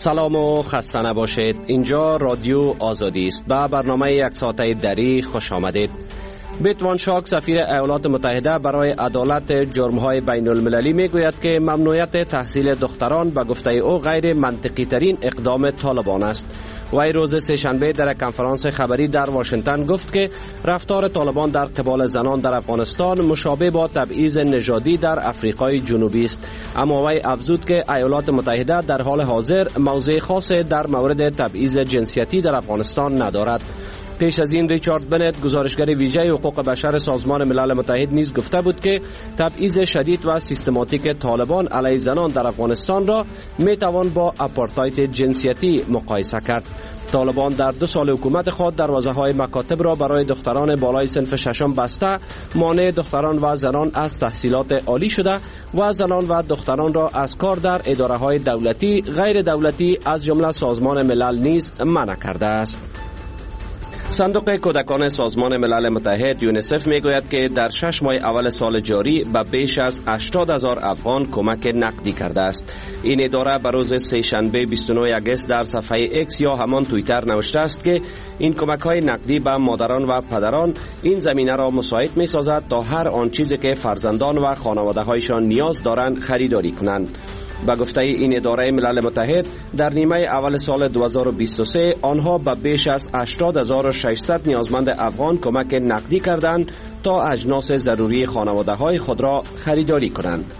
سلام و خسته نباشید. اینجا رادیو آزادی است. به برنامه یک ساعته دری خوش آمدید. بیت وان شاک سفیر ایالات متحده برای عدالت جرم‌های بین المللی میگوید که ممنوعیت تحصیل دختران به گفته او غیر منطقی ترین اقدام طالبان است. وی روز سه‌شنبه در کنفرانس خبری در واشنگتن گفت که رفتار طالبان در قبال زنان در افغانستان مشابه با تبعیض نژادی در افریقای جنوبی است. اما وی افزود که ایالات متحده در حال حاضر موضع خاصی در مورد تبعیض جنسیتی در افغانستان ندارد. پیش از این ریچارد بنت گزارشگر ویژه حقوق بشر سازمان ملل متحد نیز گفته بود که تبعیض شدید و سیستماتیک طالبان علیه زنان در افغانستان را می توان با آپارتاید جنسیتی مقایسه کرد. طالبان در 2 سال حکومت خود دروازه‌های مکاتب را برای دختران بالای صنف ششم بسته، مانع دختران و زنان از تحصیلات عالی شده و زنان و دختران را از کار در اداره‌های دولتی، غیر دولتی از جمله سازمان ملل نیز منع کرده است. صندوق کودکان سازمان ملل متحد یونیسف میگوید که در 6 ماه اول سال جاری به بیش از 80,000 افغان کمک نقدی کرده است. این اداره به روز سه‌شنبه 29 اگست در صفحه ایکس یا همان توییتر نوشته است که این کمک‌های نقدی به مادران و پدران این زمینه را مساعد می‌سازد تا هر آن چیزی که فرزندان و خانواده‌هایشان نیاز دارند خریداری کنند. به گفته این اداره ملل متحد در نیمه اول سال 2023 آنها به بیش از 80,600 نیازمند افغان کمک نقدی کردند تا اجناس ضروری خانواده‌های خود را خریداری کنند.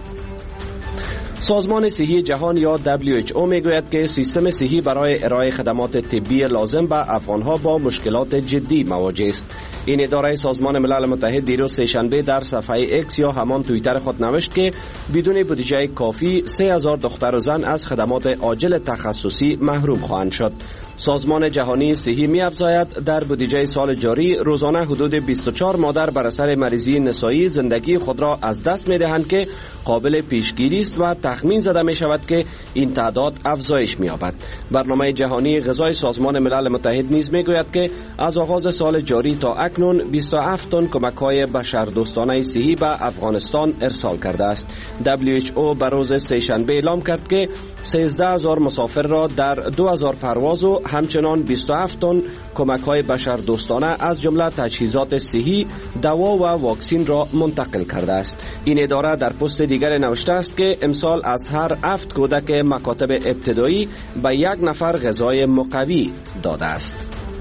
سازمان صحی جهان یا WHO میگوید که سیستم صحی برای ارائه خدمات طبی لازم به افغانها با مشکلات جدی مواجه است. این اداره سازمان ملل متحد دیروز سه‌شنبه در صفحه ایکس یا همان توییتر خود نوشت که بدون بودجه کافی 3,000 دختر و زن از خدمات عاجل تخصصی محروم خواهند شد. سازمان جهانی صحی می‌افزاید در بودجه سال جاری روزانه حدود 24 مادر بر اثر مریضی نسایی زندگی خود را از دست می‌دهند که قابل پیشگیری است و تخمین زده می‌شود که این تعداد افزایش می‌یابد. برنامه جهانی غذای سازمان ملل متحد نیز می‌گوید که از آغاز سال جاری تا اکنون 27 تن کمک‌های بشردوستانه صحی به افغانستان ارسال کرده است. WHO به روز سه‌شنبه اعلام کرد که 13,000 مسافر را در 2,000 پرواز و همچنان 27 تن کمک‌های بشردوستانه از جمله تجهیزات صحی، دوا و واکسین را منتقل کرده است. این اداره در پست دیگر نوشته است که امسال از هر 7 کودک مکاتب ابتدایی به 1 نفر غذای مقوی داده است.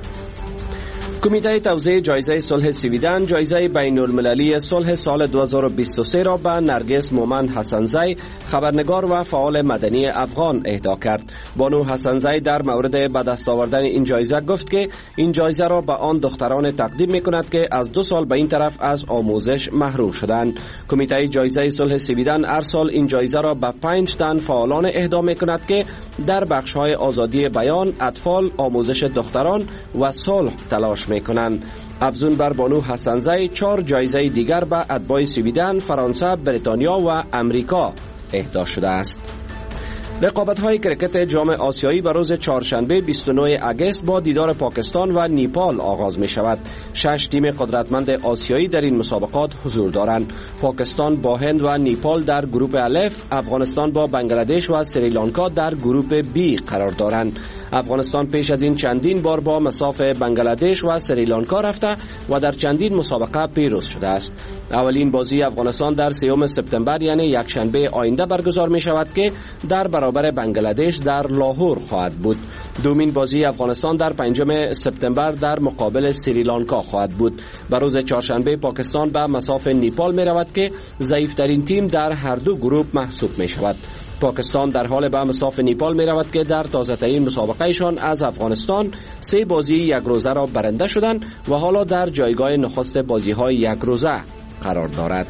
کمیته توزیع جایزه صلح سویدن جایزه بین المللی صلح سال 2023 را به نرگس مومن حسنزی خبرنگار و فعال مدنی افغان اهدا کرد. بانو حسنزی در مورد به دست آوردن این جایزه گفت که این جایزه را به آن دختران تقدیم می‌کند که از 2 سال به این طرف از آموزش محروم شدند. کمیته جایزه صلح سویدن هر سال این جایزه را به 5 تن فعالان اهدا می‌کند که در بخش‌های آزادی بیان، اطفال، آموزش دختران و صلح تلاش میکنند. افزون بر بانو حسنزی 4 جایزه دیگر به اتباع سویدن، فرانسه، بریتانیا و امریکا اهدا شده است. رقابت‌های کرکت جام آسیایی به روز چهارشنبه 29 اگست با دیدار پاکستان و نیپال آغاز می شود. 6 تیم قدرتمند آسیایی در این مسابقات حضور دارند. پاکستان با هند و نیپال در گروه الف، افغانستان با بنگلادش و سریلانکا در گروه بی قرار دارند. افغانستان پیش از این چندین بار با مصاف بنگلادش و سریلانکا رفته و در چندین مسابقه پیروز شده است. اولین بازی افغانستان در 3 سپتامبر یعنی یک شنبه آینده برگزار می شود که در برابر بنگلادش در لاهور خواهد بود. دومین بازی افغانستان در 5 سپتامبر در مقابل سریلانکا خواهد بود. بر روز چهارشنبه پاکستان به مصاف نیپال می رود که ضعیفترین تیم در هر دو گروه محسوب می شود. پاکستان در حال به مصاف نیپال می رود که در تازه ترین مسابقهشان از افغانستان 3 بازی 1 روزه را برنده شدند و حالا در جایگاه نخست بازی های 1 روزه قرار دارد.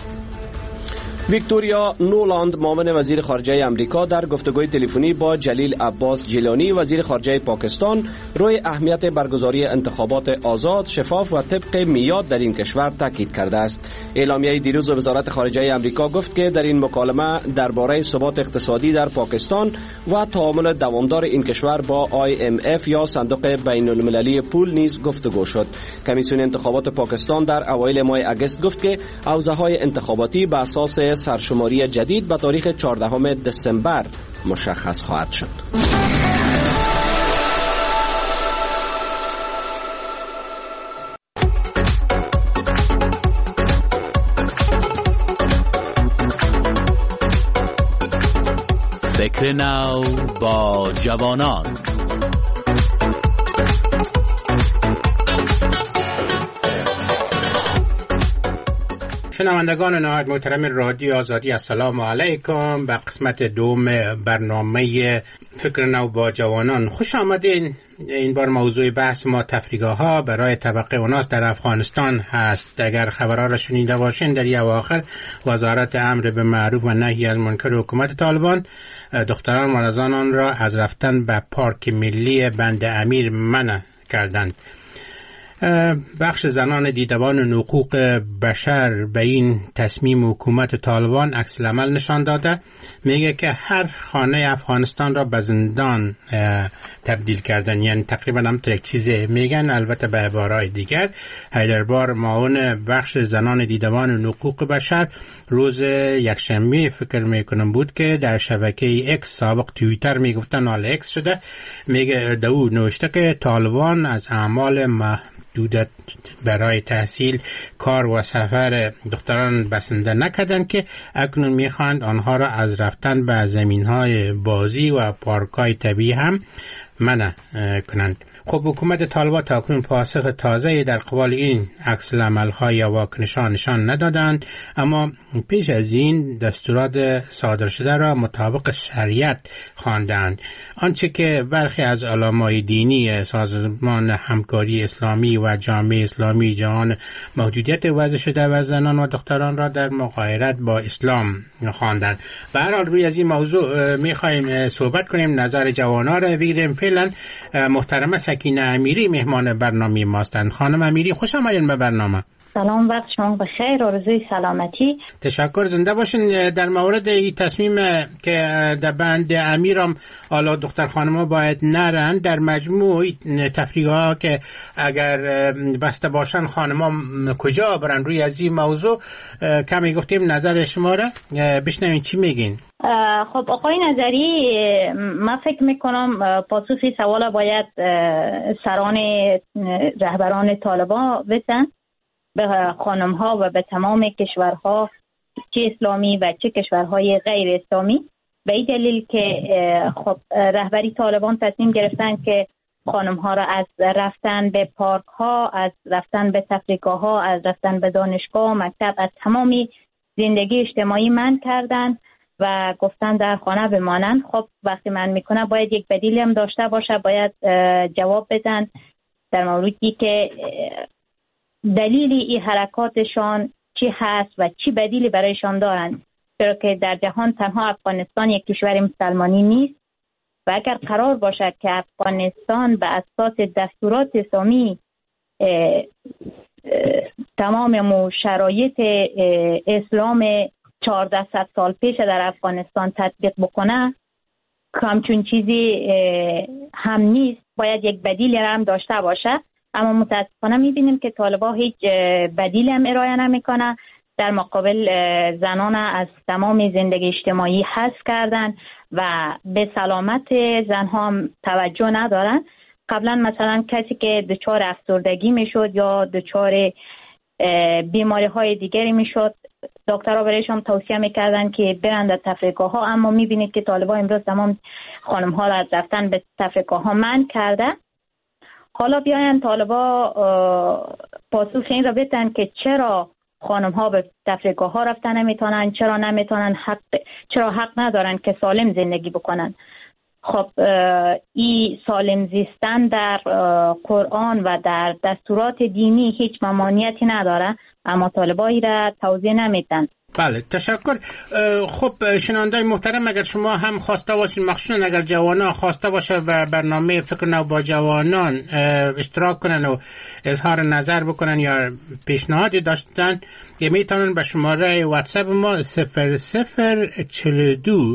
ویکتوریا نولاند معاون وزیر خارجه امریکا در گفتگوی تلفنی با جلیل عباس جیلانی وزیر خارجه پاکستان روی اهمیت برگزاری انتخابات آزاد، شفاف و طبق میعاد در این کشور تاکید کرده است. اعلامیه دیروز وزارت خارجه امریکا گفت که در این مکالمه درباره ثبات اقتصادی در پاکستان و تعامل دوامدار این کشور با IMF یا صندوق بین المللی پول نیز گفتگو شد. کمیسیون انتخابات پاکستان در اوایل ماه اگست گفت که حوزه‌های انتخاباتی بر اساس سرشماری جدید به تاریخ 14 دسامبر مشخص خواهد شد. فکر نو با جوانان. شنوندگان نهایت محترم رادیو آزادی، السلام علیکم. به قسمت دوم برنامه فکر نو با جوانان خوش آمدین. این بار موضوع بحث ما تفریح‌ها برای طبقه اوناس در افغانستان هست. اگر خبرها را شنیده باشین، در یه اواخر وزارت امر به معروف و نهی از منکر حکومت طالبان دختران و زنان را از رفتن به پارک ملی بند امیر منع کردند. بخش زنان دیدبان حقوق بشر به این تصمیم حکومت طالبان عکس العمل نشان داده. میگه که هر خانه افغانستان را به زندان تبدیل کردن، یعنی تقریبا هم یک چیز میگن، البته به عبارات دیگر. حیدربار معاون بخش زنان دیدبان حقوق بشر روز یکشنبه فکر میکنم بود که در شبکه اکس، سابق توییتر میگفتن حال اکس شده، میگه دو نوشته که طالبان از اعمال محدودیت برای تحصیل، کار و سفر دختران بسنده نکردند که اکنون میخواند آنها را از رفتن به زمینهای بازی و پارکهای طبیعی هم منع کنند. خب حکومت طالبان تاکنون پاسخ تازه‌ای در قبال این عکس العمل‌ها یا واکنش‌ها نشان ندادند، اما پیش از این دستورات صادر شده را مطابق شریعت خواندند. آنچه که برخی از علمای دینی سازمان همکاری اسلامی و جامعه اسلامی جهان محدودیت وضع شده و زنان و دختران را در مغایرت با اسلام خواندند. به هر حال روی از این موضوع می‌خوایم صحبت کنیم، نظر جوانان را بگیریم. فعلا محترمه سکینه امیری مهمان برنامه ماستند. خانم امیری خوش آمدین به برنامه. سلام، وقت شما بخیر، آرزوی سلامتی. تشکر، زنده باشین. در مورد این تصمیم که در بند امیرم حالا دختر خانم‌ها باید نرن، در مجموع تفریح‌ها که اگر بسته باشن خانم‌ها کجا برن، روی از این موضوع کمی گفتیم نظر شما را بشنوین چی میگین. خب آقای نظری، من فکر میکنم پاسخ این سوال باید سران رهبران طالبان بدن به خانم ها و به تمام کشورها، چه اسلامی و چه کشورهای غیر اسلامی، به این دلیل که خب رهبری طالبان تصمیم گرفتن که خانم ها را از رفتن به پارک ها، از رفتن به تفریحگاه ها، از رفتن به دانشگاه، مکتب، از تمامی زندگی اجتماعی منع کردن و گفتن در خانه بمانند. خب وقتی من میکنم باید یک بدیلی هم داشته باشه، باید جواب بدن در موردی که دلیل این حرکاتشان چی هست و چی بدیلی برایشان دارند، چرا که در جهان تنها افغانستان یک کشور مسلمانی نیست و اگر قرار باشد که افغانستان به اساس دستورات اسلامی تمام شرایط اسلام 1400 سال پیش در افغانستان تطبیق بکنه، همچون چیزی هم نیست، باید یک بدیلی هم داشته باشه. اما متاسفانه میبینیم که طالبان هیچ بدیلی هم ارائه نمیکنه، در مقابل زنان از تمام زندگی اجتماعی حذف کردن و به سلامت زنها هم توجه ندارن. قبلا مثلا کسی که دچار افسردگی میشد یا دچار بیماری های دیگری میشد، دکترها برایشان توصیه میکردن که برن در تفریحگاه ها، اما میبینید که طالبان امروز تمام خانم ها را از رفتن به تفریحگاه ها منع کرده. حالا بیاین طالبا پاسخ این را بدن که چرا خانم ها به تفریحگاه ها رفتن نمیتونن، چرا نمیتونن، چرا حق ندارن که سالم زندگی بکنن. خب این سالم زیستن در قرآن و در دستورات دینی هیچ ممانعتی نداره، اما طالبایی را توضیح نمیدن. بله، تشکر. خب شنوندای محترم، اگر شما هم خواسته باشین، مخصوصا اگر جوانان خواسته باشه و برنامه فکر نو با جوانان اشتراک کنن و اظهار نظر بکنن یا پیشنهادی داشتن، میتونن به شماره واتساپ ما 0042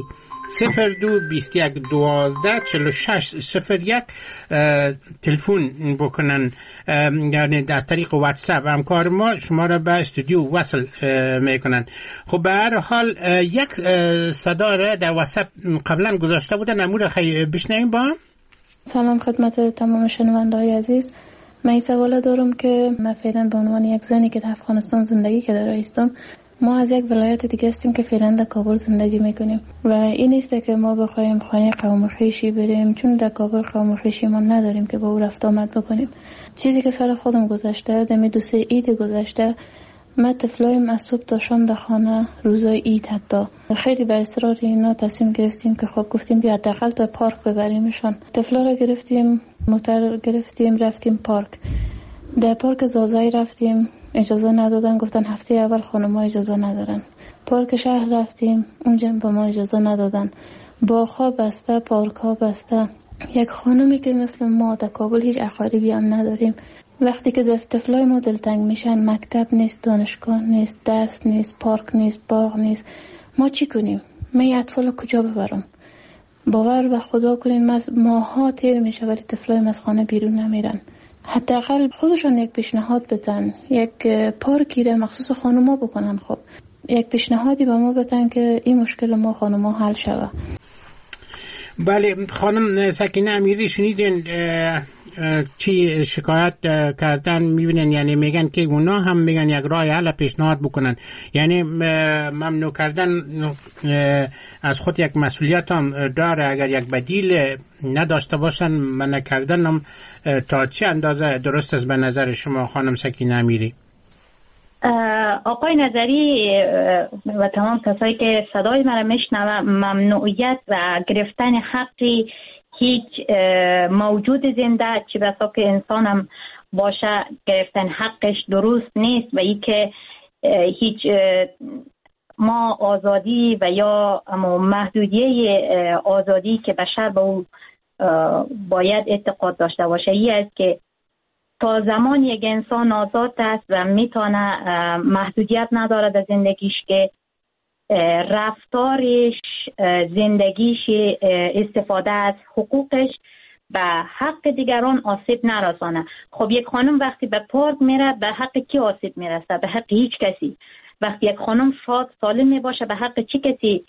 0221124601 تلفن بکنن، یعنی در طریق واتساپ همکار ما شما را به استودیو وصل میکنن. خب به هر حال یک صدا را در واتساپ قبلا گذاشته بودن، امور خیلی بشنویم با هم. سلام خدمت تمام شنونده‌های عزیز. من این سوال دارم که من فعلا به عنوان یک زنی که در افغانستان زندگی کرده هستم، ما از یک ولایت دیگه هستیم که فعلا در کابل زندگی میکنیم و این نیست که ما بخوایم خانه قوم خویشی بریم، چون در کابل قوم خویشی ما نداریم که با او رفت آمد بکنیم. چیزی که سر خودم گذشته، دمی 2-3 عید گذشته، ما طفلایم از صبح تا شام در خانه روزای عید حتی خیلی به اصرار اینا تصمیم گرفتیم که خب گفتیم بیا حداقل تا پارک ببریمشان. طفلا را گرفتیم، موتور گرفتیم، رفتیم پارک. در پارک زازای رفتیم، اجازه ندادن، گفتن هفته اول خانم‌ها اجازه ندارن. پارک شهر رفتیم، اونجا به ما اجازه ندادن. باغ‌ها بسته، پارک‌ها بسته. یک خانمی که مثل ما در کابل هیچ اقاربی هم نداریم، وقتی که طفلای ما دلتنگ میشن، مکتب نیست، دانشگاه نیست، درس نیست، پارک نیست، باغ نیست، ما چی کنیم؟ من این اطفال کجا ببرم؟ باور به خدا کنین ماها تیر میشه ولی طفلای از خانه بیرون نمیرن. حداقل خودشون یک پیشنهاد بدن، یک پارکی را مخصوص خانوما بکنن. خب یک پیشنهادی به ما بدن که این مشکل ما خانوما حل شود. بله خانم سکینه امیری، شنیدین چی شکایت کردن؟ میبینن یعنی میگن که اونا هم میگن یک راه حل پیشنهاد بکنن، یعنی ممنوع کردن از خود یک مسئولیت هم داره. اگر یک بدیل نداشته باشن منع کردن هم تا چه اندازه درست است به نظر شما خانم سکینه امیری؟ آقای نظری و تمام کسایی که صدای من میشنوه، ممنوعیت و گرفتن حقی هیچ موجود زنده چه بسا که انسان هم باشه گرفتن حقش درست نیست و ای که هیچ ما آزادی و یا محدودیه آزادی که بشر به او باید اعتقاد داشته باشه ای است که تا زمان یک انسان آزاد است و میتونه محدودیت نداره در زندگیش که رفتارش، زندگیش، استفاده از حقوقش به حق دیگران آسیب نرسانه. خب یک خانم وقتی به پارک میره به حق کی آسیب میرسه؟ به حق هیچ کسی. وقتی یک خانم شاد سالم میباشه به حق چی کسی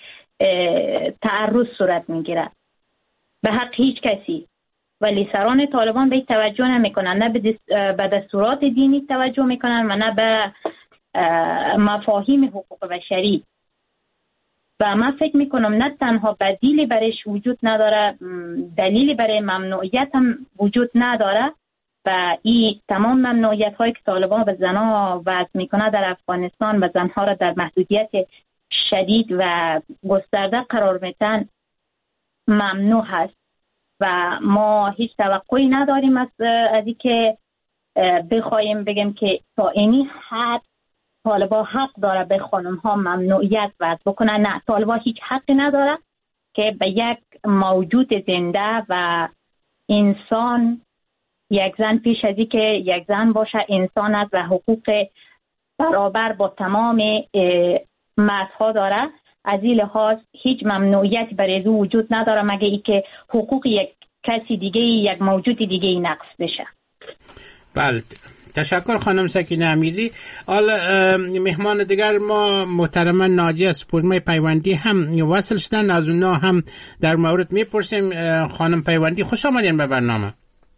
تعرض صورت میگیره؟ به حق هیچ کسی. ولی سران طالبان به این توجه نمیکنن، نه به دستورات دینی توجه میکنن و نه به مفاهیم حقوق بشری. و من فکر میکنم نه تنها بدیلی برایش وجود نداره، دلیلی برای ممنوعیت هم وجود نداره و این تمام ممنوعیت هایی که طالبان به زنها وضع میکنه در افغانستان و زنها را در محدودیت شدید و گسترده قرار میدن ممنوع هست و ما هیچ توقعی نداریم از این که بخوایم بگیم که تا اینی حد طالبا حق داره به خانم ها ممنوعیت وضع بکنه. نه، طالبا هیچ حقی نداره که به یک موجود زنده و انسان، یک زن پیش از این که یک زن باشه انسان است و حقوق برابر با تمام مردها داره. از این لحاظ هیچ ممنوعیت برای او وجود نداره مگه ای که حقوق یک کسی دیگه، یک موجود دیگه نقض بشه. بله، تشکر خانم سکینه امیری. حالا مهمان دیگر ما محترما ناجی از پورمای پیوندی هم وصل شدن، از اونا هم در مورد میپرسیم. خانم پیوندی خوش آمدین به برنامه.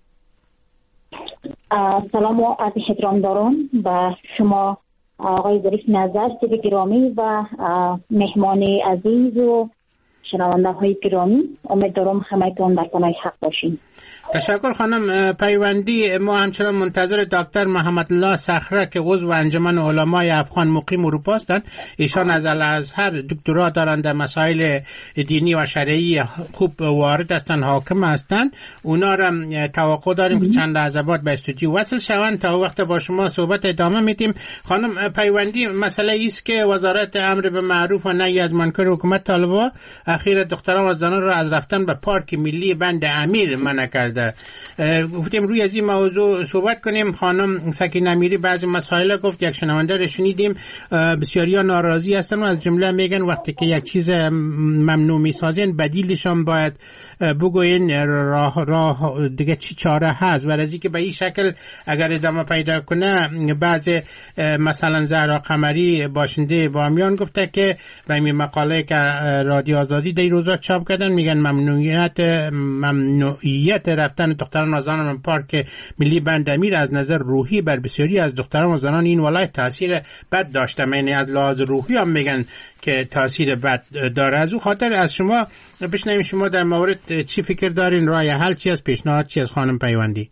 سلام و عرض احترام دارم به شما آقای ظریف نظر سید گرامی و مهمان عزیز و شنونده های گرامی. امیدوارم همه‌تون در پناه حق باشین. تشکر خانم پیوندی. ما همچنان منتظر دکتر محمد الله صخره که عضو انجمن علمای افغان مقیم اروپا هستند. ایشان از الازهر دکترا دارند، در مسائل دینی و شرعی خوب وارد هستند، حاکم هستند. اونا را توقع داریم که چند لحظه بعد به استودیو وصل شوند. تا وقت با شما صحبت ادامه میدیم. خانم پیوندی، مسئله ایست که وزارت امر به معروف و نهی از منکر حکومت طالبان اخیر دختران و زنان را از رفتن به پارک ملی بند امیر منع کرده. گفتیم روی از این موضوع صحبت کنیم. خانم سکینه امیری بعضی مسائل گفت، یک شنونده رو شنیدیم بسیاریا ناراضی هستن و از جمله میگن وقتی که یک چیز ممنوع میسازین بدیلشان باید بگوین راه دیگه چی چاره هست. و از اینکه به این شکل اگر ادامه پیدا کنه، بعض مثلا زهرا قمری باشنده بامیان گفته که به این مقاله که رادیو آزادی اقتصادی در روزا چاپ کردن، میگن ممنوعیت رفتن دختران و زنان پارک ملی بندامیر از نظر روحی بر بسیاری از دختران و زنان این ولایت تاثیر بد داشته. یعنی از لحاظ روحی هم میگن که تاثیر بد داره. از اون خاطر از شما بشنویم شما در مورد چی فکر دارین، راه حل چی است، پیشنهاد چی از خانم پیوندی؟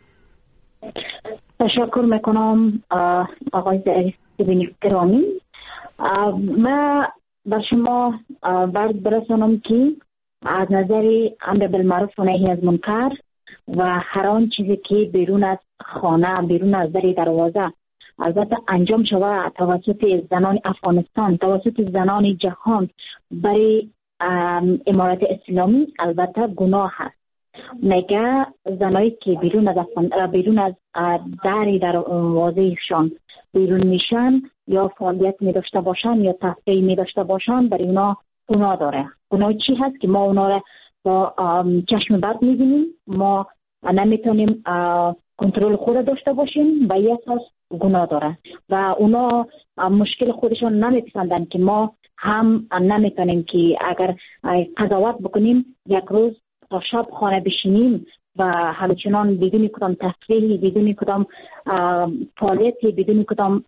تشکر میکنم آقای ظریف گرامی. من بر شما برسانم که از نظر امر بالمعروف و نهی از منکر و هر آن چیزی که بیرون از خانه، بیرون از در دروازه البته انجام شود توسط زنان افغانستان، توسط زنان جهان برای امارت اسلامی البته گناه است. میگه زنایی که بیرون از در دروازهشان بیرون میشن یا فعالیت می داشته باشن یا تفریح می داشته باشن، برای اونا گناه داره. گناه چی هست که ما اونا را با چشم بد میبینیم، ما نمیتونیم کنترل خود داشته باشیم، به این اساس گناه داره و اونا مشکل خودشان نمیپسندن که ما هم نمیتونیم که اگر قضاوت بکنیم یک روز تا شب خانه بشینیم و همچنان بدون کدام تفریحی، بدون کدام فعالیتی، بدون کدام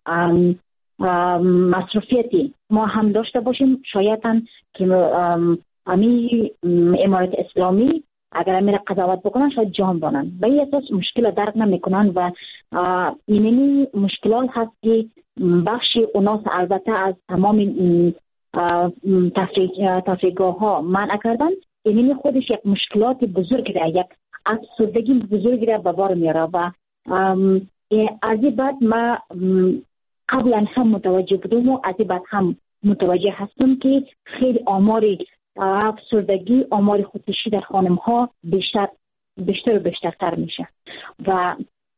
مصروفیتی ما هم داشته باشیم. شاید که امارت اسلامی اگر امیر قضاوت بکنن شاید جان بانن، به این اساس مشکل درک نمیکنن و اینمی مشکلات هست که بخش اوناس البته از تمام تفریحگاه ها منع کردن. اینمی خودش یک مشکلات بزرگ را، یک افسردگی بزرگ را به بار میاره و از این بعد ما قبلا هم متوجه بودم و از این بعد هم متوجه هستم که خیلی آمار افسردگی، آمار خودکشی در خانم ها بیشتر و بیشترتر میشه و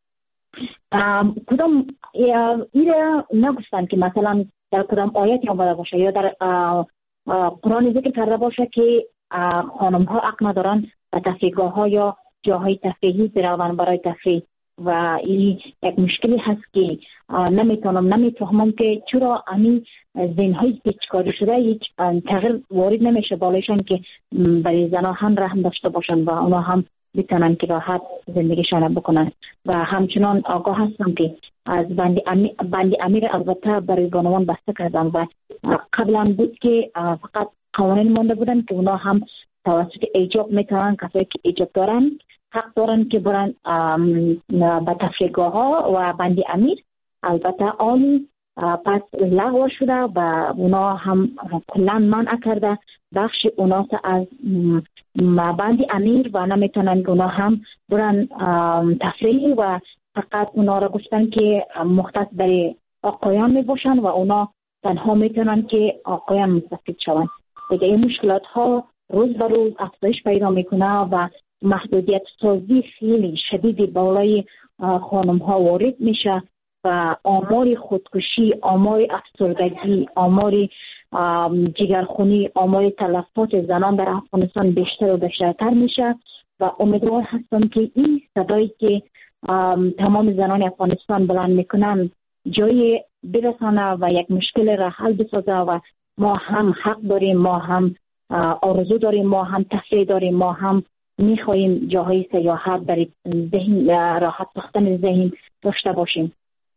کدام ایره نگفتن که مثلا در کدام آیتی آمده باشه یا در قرآن ذکر کرده باشه که خانم ها حق ندارن به تفریحگاه ها یا جاهای تفریحی بروند برای تفریح و این یک مشکلی هست که نمیفهمم که چرا همین ذهن‌های پیچیده شده هیچ تغییر وارد نمیشه بالایشان که برای زنها هم رحم داشته باشن و اونا هم بتونن که راحت زندگیشان بکنن و همچنان آگاه هستم که از بند امیر البته برای بانوان بسته کردن و قبلا بود که فقط قوانین مانده بودن که اونا هم توسط ایجاب میتونن، کسایی که ایجاب دارن حق دارن که برن به تفریحگاه ها و بند امیر البته آنی پس لغو شده و اونا هم کلا منع کرده بخش اونا از بند امیر و نمیتونن که اونا هم برن تفریح و فقط اونا را گفتن که مختص برای آقایان میباشن و اونا تنها میتونن که آقایان مستفید شون. دیگه این مشکلات ها روز به روز افزایش پیدا میکنه و محدودیت سازی خیلی شدید بالای خانم ها وارد میشه و آمار خودکشی، آمار افسردگی، آمار جگرخونی، آمار تلفات زنان در افغانستان بیشتر و بیشترتر میشه و امیدوار هستم که این صدایی که تمام زنان افغانستان بلند میکنن جای برسانه و یک مشکل را حل بسازه و ما هم حق داریم، ما هم آرزو داریم، ما هم تفریح داریم، ما هم میخواییم جاهای سیاحت برای ذهن راحت ساختن ذهن داشته باشیم.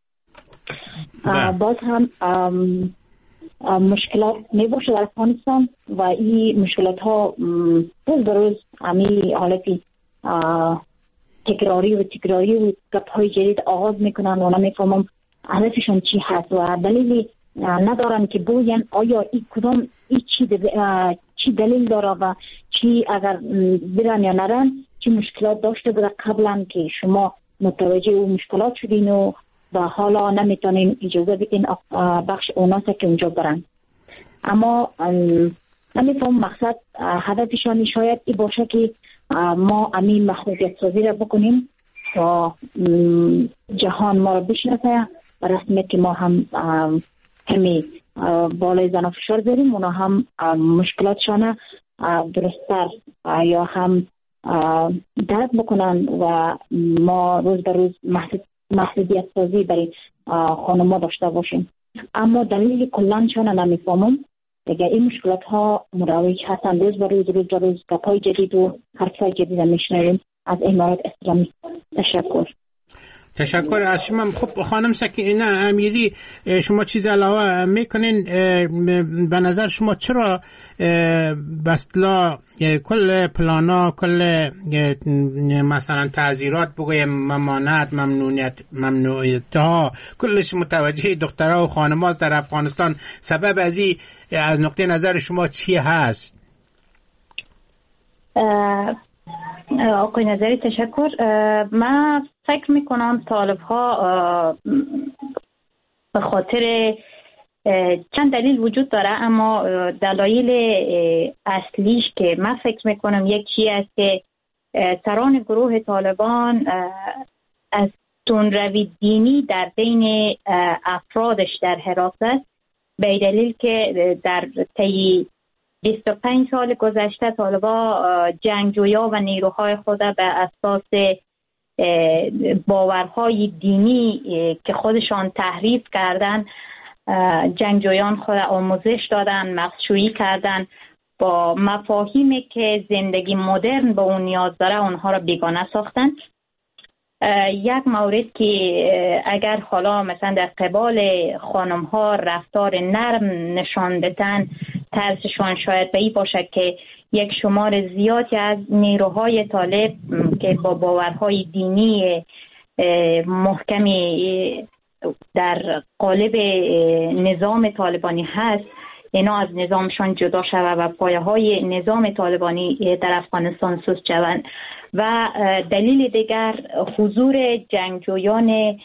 باز هم مشکلات میباشه در افغانستان و این مشکلات ها روز به روز همی حالتی تکراری و گپ های جدید آغاز میکنن و نمیفهمم هدفشون چی هست و دلیلی ندارن که بگوین آیا این کدام چی دلیل داره و چی اگر برن یا نرن چی مشکلات داشته بوده قبلا که شما متوجه اون مشکلات شدین و حالا نمیتونین اجازه بدین بخش اوناسه که اونجا برن. اما نمیفهم مقصد هدفشان شاید ای باشه که ما امین محدودیت سازی را بکنیم تا جهان ما را بشناسه و رسمیت که ما هم همی بالای زن فشار داریم، اونا هم مشکلاتشان درستر یا هم درک بکنن و ما روز به روز محدودیت سازی برای خانم ها داشته باشیم. اما دلیل کلانشان نمیفهمم دیگه این مشکلات ها مروج هستند. روز به روز گپای جدید و حرفای جدید میشنویم از امارات اسلامی. تشکر از شما. خب خانم سکینه امیری، شما چیز علاوه میکنین؟ به نظر شما چرا بسلا کل پلانا، کل مثلا تعذیرات بگویم، ممانعت، ممنوعیت ها کلش متوجه دخترها و خانم‌ها در افغانستان، سبب از نقطه نظر شما چی هست؟ آقای نظری تشکر. من فکر میکنم طالب ها به خاطر چند دلیل وجود داره، اما دلایل اصلیش که من فکر میکنم یکی است که سران گروه طالبان از تندروی دینی در بین افرادش در حراست است، به دلیل که در طی 25 سال گذشته طالبا جنگجویا و نیروهای خود به اساس باورهای دینی که خودشان تحریف کردن، جنگجویان خود آموزش دادن، مغزشویی کردن، با مفاهیمی که زندگی مدرن به اون نیاز داره اونها را بیگانه ساختن. یک مورد که اگر حالا مثلا در قبال خانم ها رفتار نرم نشان بدن، ترسشان شاید به این باشه که یک شمار زیادی از نیروهای طالب که با باورهای دینی محکمی در قالب نظام طالبانی هست، اینا از نظامشان جدا شود و پایه های نظام طالبانی در افغانستان سست شوند. و دلیل دیگر حضور جنگجویان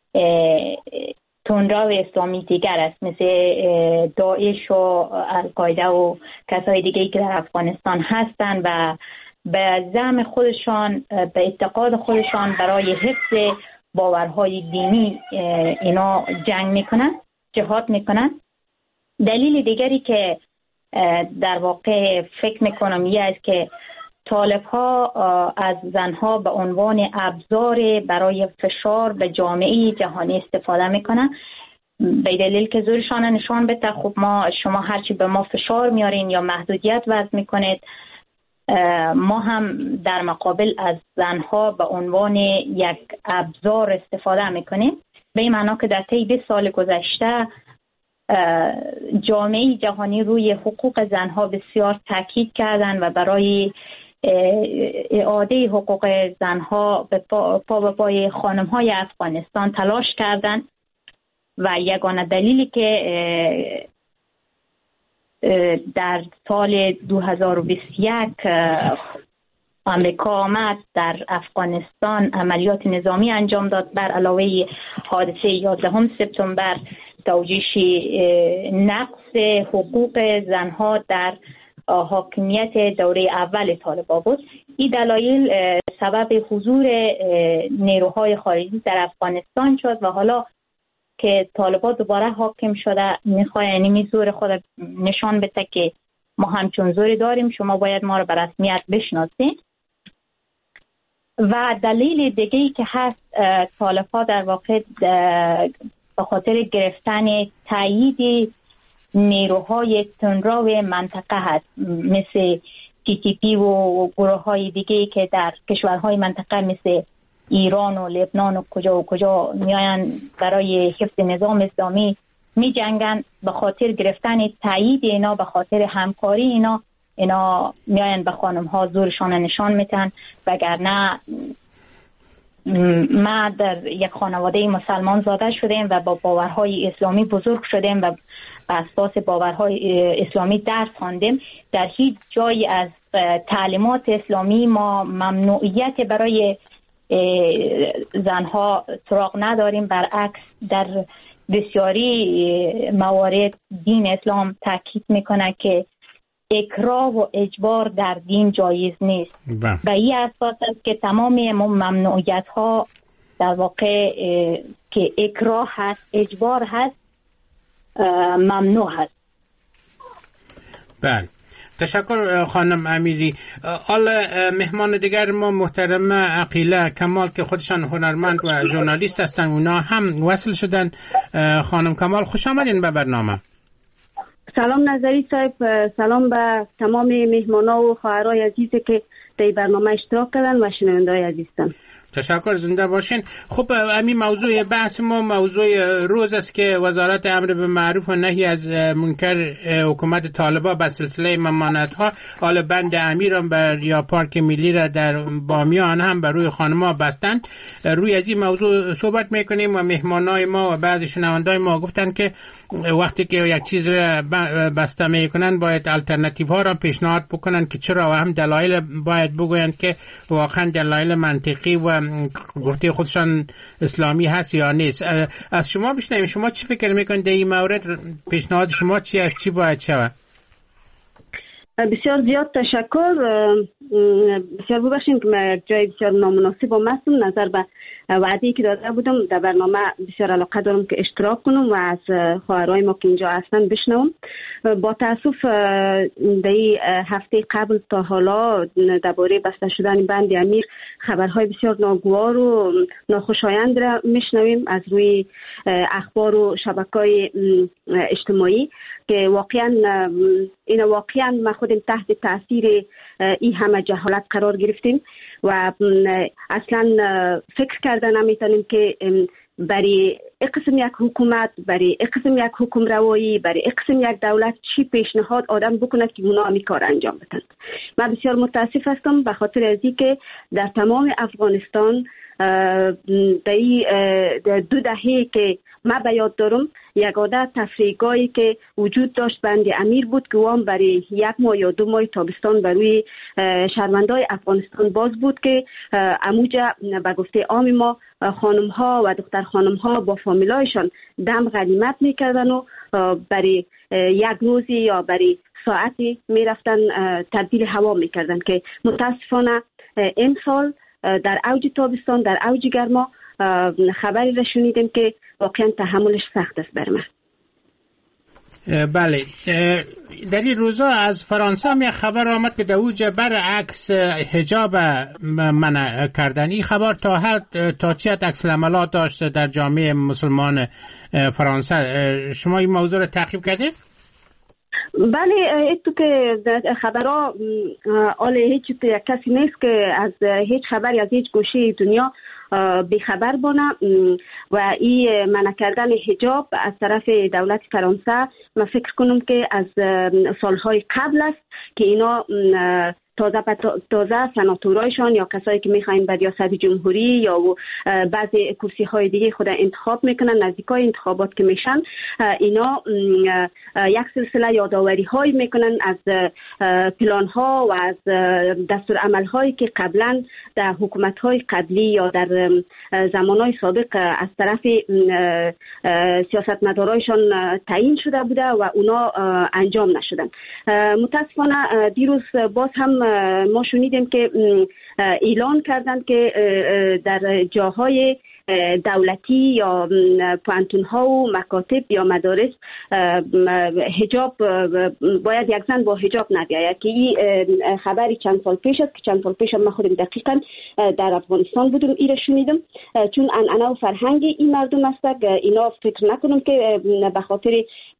تندرو اسلامی دیگر است، مثل داعش و القاعده و کسای دیگری که در افغانستان هستند و به زعم خودشان، به اعتقاد خودشان برای حفظ باورهای دینی اینا جنگ میکنن، جهاد میکنن. دلیل دیگری که در واقع فکر میکنم یه است که طالب ها از زنها به عنوان ابزار برای فشار به جامعه جهانی استفاده میکنن، به دلیل که زورشان نشان بده خب شما هرچی به ما فشار میارین یا محدودیت وضع میکنید، ما هم در مقابل از زنها به عنوان یک ابزار استفاده میکنیم. به این معنا که در طی 20 سال گذشته جامعه جهانی روی حقوق زنها بسیار تاکید کردن و برای اعاده حقوق زنها پا به پای خانم‌های افغانستان تلاش کردن و یگانه دلیلی که در سال 2021 آمریکا آمد در افغانستان عملیات نظامی انجام داد، بر علاوه حادثه 11 سپتامبر توجیه نقص حقوق زنها در حاکمیت دوره اول طالبان بود. این دلایل سبب حضور نیروهای خارجی در افغانستان شد و حالا که طالبان دوباره حاکم شده میخواد یعنی زور خود نشان بده که ما همچون زوری داریم، شما باید ما رو به رسمیت بشناسید. و دلیل دیگه‌ای که هست طالبان در واقع به خاطر گرفتن تایید نیروهای تندرو منطقه هست، مثل TTP و گروه های دیگه که در کشورهای منطقه مثل ایران و لبنان و کجا میاین برای حفظ نظام اسلامی می جنگن. به خاطر گرفتن تایید اینا، به خاطر همکاری اینا میاین به خانم ها زورشان نشان میتن. وگرنه ما در یک خانواده مسلمان زاده شدیم و با باورهای اسلامی بزرگ شدیم و بر اساس باورهای اسلامی درس خواندیم. در هیچ جایی از تعلیمات اسلامی ما ممنوعیت برای زنها سراغ نداریم، برعکس در بسیاری موارد دین اسلام تاکید میکنه که اکراه و اجبار در دین جایز نیست. به این اساس است که تمام ممنوعیت ها در واقع که اکراه هست، اجبار هست، ممنوع هست. بله، تشکر خانم امیری. حالا مهمان دیگر ما محترم عقیله کمال که خودشان هنرمند و ژورنالیست هستند، اونا هم وصل شدن. خانم کمال خوش آمدین به برنامه. سلام نظری صاحب، سلام به تمام مهمانا و خواهرای عزیزی که در برنامه اشتراک کردن و شنونده‌های عزیزم. تشکر، زنده باشین. خب همین موضوع بحث ما موضوع روز است که وزارت امر به معروف و نهی از منکر حکومت طالبان به سلسله ممانعت‌ها حال بند امیر یا پارک ملی را در بامیان هم بر روی خانم‌ها بستند. روی از این موضوع صحبت میکنیم و مهمانای ما و بعضی شنوندای ما گفتن که وقتی که یک چیز را بسته میکنن باید الटरनेटिव ها را پیشنهاد بکنن که چرا، و هم دلایل باید بگویند که واقعا دلایل منطقی و گفته خودشان اسلامی هست یا نیست. از شما بشنویم، شما چی فکر میکنید در این مورد؟ پیشنهاد شما چی است؟ چی باید شود؟ بسیار زیاد تشکر. بسیار ببخشید که من جای بسیار نامناسب و هستم. نظر به وعده‌ای که داده بودم در برنامه بسیار علاقه دارم که اشتراک کنم و از خواهرای ما که اینجا هستن بشنوم. با تاسف در هفته قبل تا حالا درباره بسته شدن بند امیر خبرهای بسیار ناگوار و ناخوشایند را میشنویم از روی اخبار و شبکه‌های اجتماعی که واقعا ما خودم تحت تاثیر این همه جهالت قرار گرفتیم و اصلا فکر کردن نمیتونیم که برای قسم یک حکومت، برای قسم یک حکم روایی، برای قسم یک دولت چی پیشنهاد آدم بکند که اونا همی کار انجام بدن. من بسیار متاسف هستم به خاطر ازی که در تمام افغانستان در 2 دهه که من به یاد دارم یگانه تفریحگاهی که وجود داشت بند امیر بود که وام برای 1 ماه یا 2 ماه تابستان بروی شهروندای افغانستان باز بود که اموجه به گفته عام ما خانم ها و دختر خانم ها با فامیلایشان دم غنیمت میکردن و برای 1 روزی یا برای ساعتی میرفتن تبدیل هوا میکردن که متاسفانه این سال در اوج تابستان، در اوج گرما خبری را شنیدیم که واقعا تحملش سخت است بر من. بله، در این روزا از فرانسه هم یک خبر آمد که در اوج برعکس حجاب منع کردن. این خبر تا چه حد عکس العملات داشت در جامعه مسلمان فرانسه؟ شما این موضوع را تعقیب کردید؟ بله، ایتو که خبرها آل هیچ کسی نیست که از هیچ خبری از هیچ گوشه دنیا بیخبر بانه و این منع کردن حجاب از طرف دولت فرانسه من فکر کنم که از سالهای قبل است که اینا تازه سناتورایشان یا کسایی که میخواین به ریاست جمهوری یا بعضی کرسی های دیگه خود انتخاب میکنن، نزدیکای انتخابات که میشن اینا یک سلسله یادآوری های میکنن از پلان ها و از دستور عمل هایی که قبلا در حکومت های قبلی یا در زمان های سابق از طرف سیاستمدارایشان تعیین شده بوده و اونا انجام نشدن. متاسفانه دیروز باز هم ما شنیدیم که اعلان کردند که در جاهای دولتی یا پانتون‌ها و مکاتب یا مدارس حجاب باید یک زن با حجاب نبیاید که این خبری چند سال پیش است که چند سال پیش من خودم دقیقاً در افغانستان بودم ایره شنیدم، چون انعنه و فرهنگ این مردم است. اینا فکر نکنم که به خاطر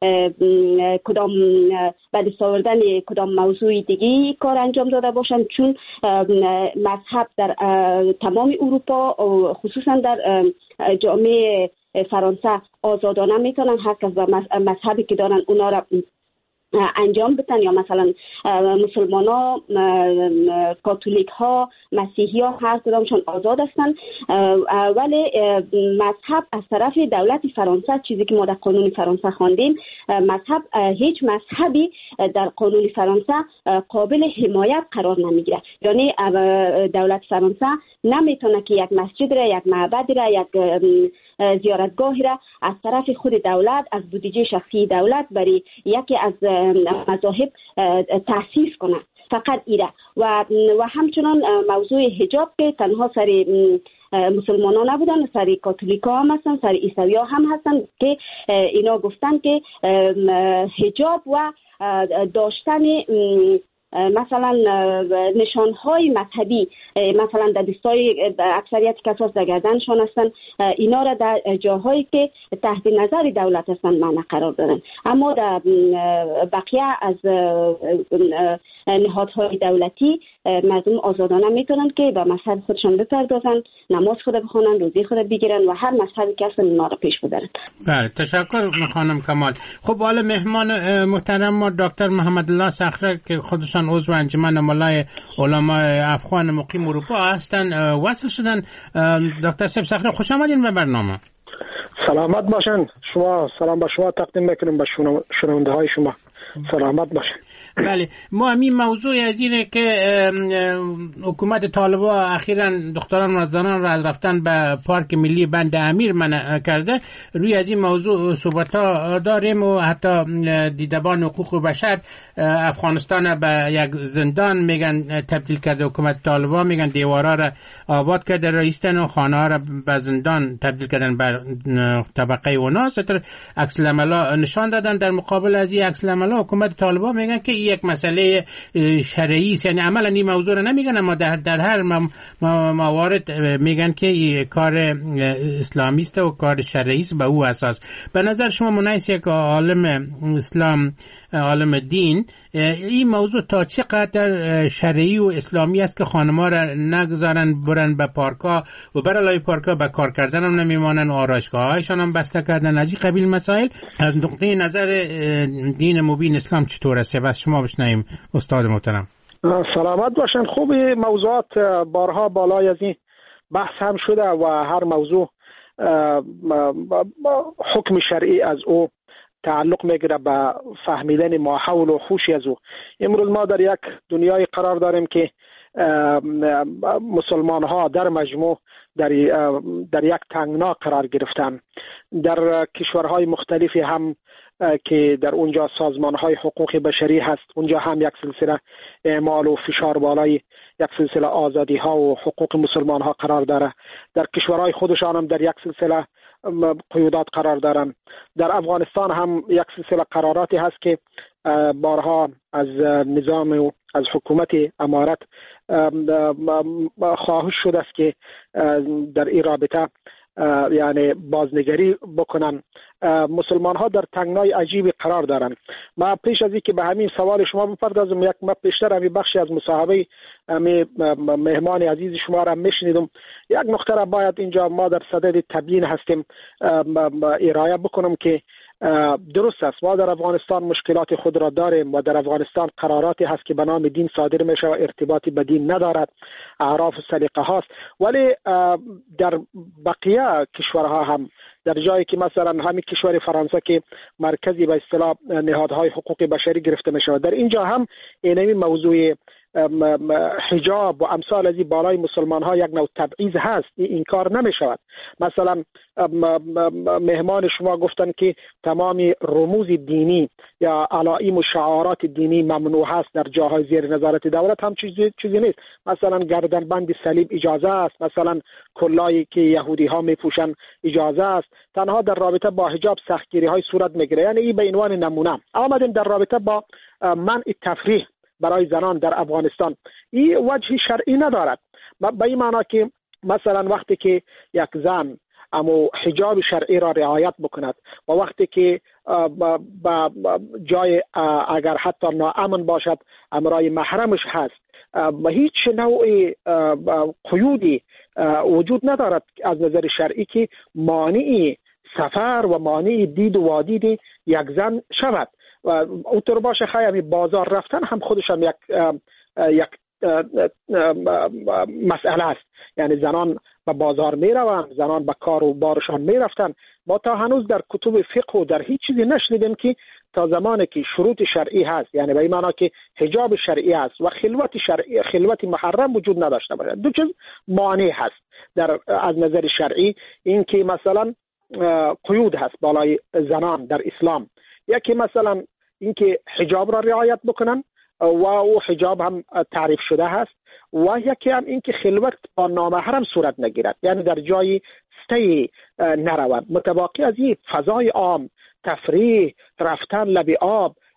کدام بدست آوردن کدام موضوع دیگه کار انجام داده باشند، چون مذهب در تمام اروپا خصوصا در جامعه فرانسه آزادانه میتونن هر کس به مذهبی که دارن اونا را انجام بدن، یا مثلا مسلمان ها، کاتولیک ها، مسیحی ها هر کدامشون آزاد هستن، ولی مذهب از طرف دولت فرانسه، چیزی که ما در قانون فرانسه خواندیم، مذهب هیچ مذهبی در قانون فرانسه قابل حمایت قرار نمیگیره. یعنی دولت فرانسه نمیتونه که یک مسجد را، یک معبد را، یک زیارتگاهی را از طرف خود دولت از بودجه شخصی دولت برای یکی از مذاهب تأسیس کنه، فقط ایره. و همچنان موضوع حجاب که تنها سر مسلمانان نبودن، سر کاتولیکا هم هستن، سر عیسوی هم هستن که اینا گفتن که حجاب و داشتن مثلا نشانهای مذهبی مثلا در دستای اکثریت کساس در گردنشان هستند، اینا را در جاهایی که تحت نظر دولت هستند معنی قرار دارن. اما در بقیه از نهادهای دولتی مردم آزادانه میتونن که به مذهب خودشان بپردازن، نماز خود بخونن، روزی خود بگیرن و هر مذهبی که هستن اونا رو پیش ببرن. بله، تشکر خانم کمال. خب حالا مهمان محترم ما دکتر محمد الله صخره که خودشان عضو انجمن ملای علمای افغان مقیم اروپا هستن وصل شدن. دکتر صخره خوش آمدین به برنامه. سلامت باشن. شما سلام به شما تقدیم میکنیم به شنونده های شما. سلامت باشن. بله، ما همین موضوع از اینه که حکومت طالبان اخیراً دختران و زنان را از رفتن به پارک ملی بند امیر منع کرده. روی از این موضوع صحبت‌ها داریم و حتی دیدبان حقوق بشر افغانستان به یک زندان میگن تبدیل کرده. حکومت طالبان میگن دیوارا را آباد کرده رئیستن و خانه ها را به زندان تبدیل کردن بر طبقه اونا. ستر عکس العملا نشان دادن. در مقابل از این عکس العملا حکومت طالبان میگن که یک مسئله شرعی است، یعنی عملا این موضوع رو نمیگن اما در هر موارد میگن که این کار اسلامی است و کار شرعی است به او اساس. به نظر شما منیس یک عالم اسلام، عالم دین، این موضوع تا چه قدر شرعی و اسلامی است که خانم‌ها را نگذارن برن به پارک‌ها و برای پارک‌ها به کار کردن هم نمیمانن و آرایشگاه‌هایشان هم بسته کردن؟ از این قبیل مسائل از نقطه نظر دین مبین اسلام چطور است؟ بس شما بشنویم استاد محترم. سلامت باشن. خوبی موضوعات بارها بالای از این بحث هم شده و هر موضوع حکم شرعی از او تعلق میگیره به فهمیدن ما حول و خوشی از او. امروز ما در یک دنیای قرار داریم که مسلمان ها در مجموع در یک تنگنا قرار گرفتن. در کشورهای مختلفی هم که در اونجا سازمان های حقوق بشری هست، اونجا هم یک سلسله اعمال و فشار بالای یک سلسله آزادی ها و حقوق مسلمان ها قرار داره. در کشورهای خودشان هم در یک سلسله قیودات قرار دارن. در افغانستان هم یک سلسله قراراتی هست که بارها از نظام و از حکومت امارت خواهش شده است که در این رابطه یعنی بازنگری بکنن. مسلمان ها در تنگنای عجیبی قرار دارن. ما پیش از اینکه به همین سوال شما بپردازم، یک پیشتر همین بخشی از مصاحبه مهمان عزیز شما را میشنیدم. یک نکته را باید اینجا ما در صدد تبیین هستیم ارائه بکنم که درست است، ما در افغانستان مشکلات خود را داریم و در افغانستان قراراتی هست که به نام دین صادر میشه و ارتباطی به دین ندارد، اعراف و سلیقه هاست. ولی در بقیه کشورها هم در جایی که مثلا همین کشور فرانسه که مرکزی به اصطلاح نهادهای حقوق بشری گرفته میشه، در اینجا هم اینمی موضوع حجاب و امثال از این بالای مسلمان ها یک نوع تبعیض هست. این کار نمی شود. مثلا مهمان شما گفتن که تمام رموز دینی یا علائم و شعارات دینی ممنوع هست در جاهای زیر نظارت دولت. هم چیزی نیست. مثلا گردنبند صلیب اجازه است، مثلا کلایی که یهودی ها میپوشن اجازه است. تنها در رابطه با حجاب سختگیری های صورت میگیره. یعنی این به عنوان نمونه. آمدیم در رابطه با منع تفریح برای زنان در افغانستان. این وجه شرعی ندارد. به این معنی که مثلا وقتی که یک زن اما حجاب شرعی را رعایت بکند و وقتی که جای اگر حتی ناامن باشد امرای محرمش هست و هیچ نوع قیودی وجود ندارد از نظر شرعی که مانع سفر و مانع دید و وادید یک زن شود. و اونطور باشه خیلی بازار رفتن هم خودش هم یک مسئله است. یعنی زنان به بازار می روند، زنان به کار و بارشان می رفتن. ما تا هنوز در کتب فقه و در هیچ چیزی نشنیدیم که تا زمانی که شروط شرعی هست، یعنی به این معنی که حجاب شرعی هست و خلوت شرعی، خلوت محرم وجود نداشته باشه. دو چیز مانع هست از نظر شرعی. این که مثلا قیود هست بالای زنان در اسلام. یکی مثلا اینکه حجاب را رعایت بکنن و او حجاب هم تعریف شده هست، و یکی هم اینکه خلوت با نامحرم صورت نگیرد، یعنی در جای ستی نروند. متباقی از این فضای عام، تفریح، رفتن لب آب،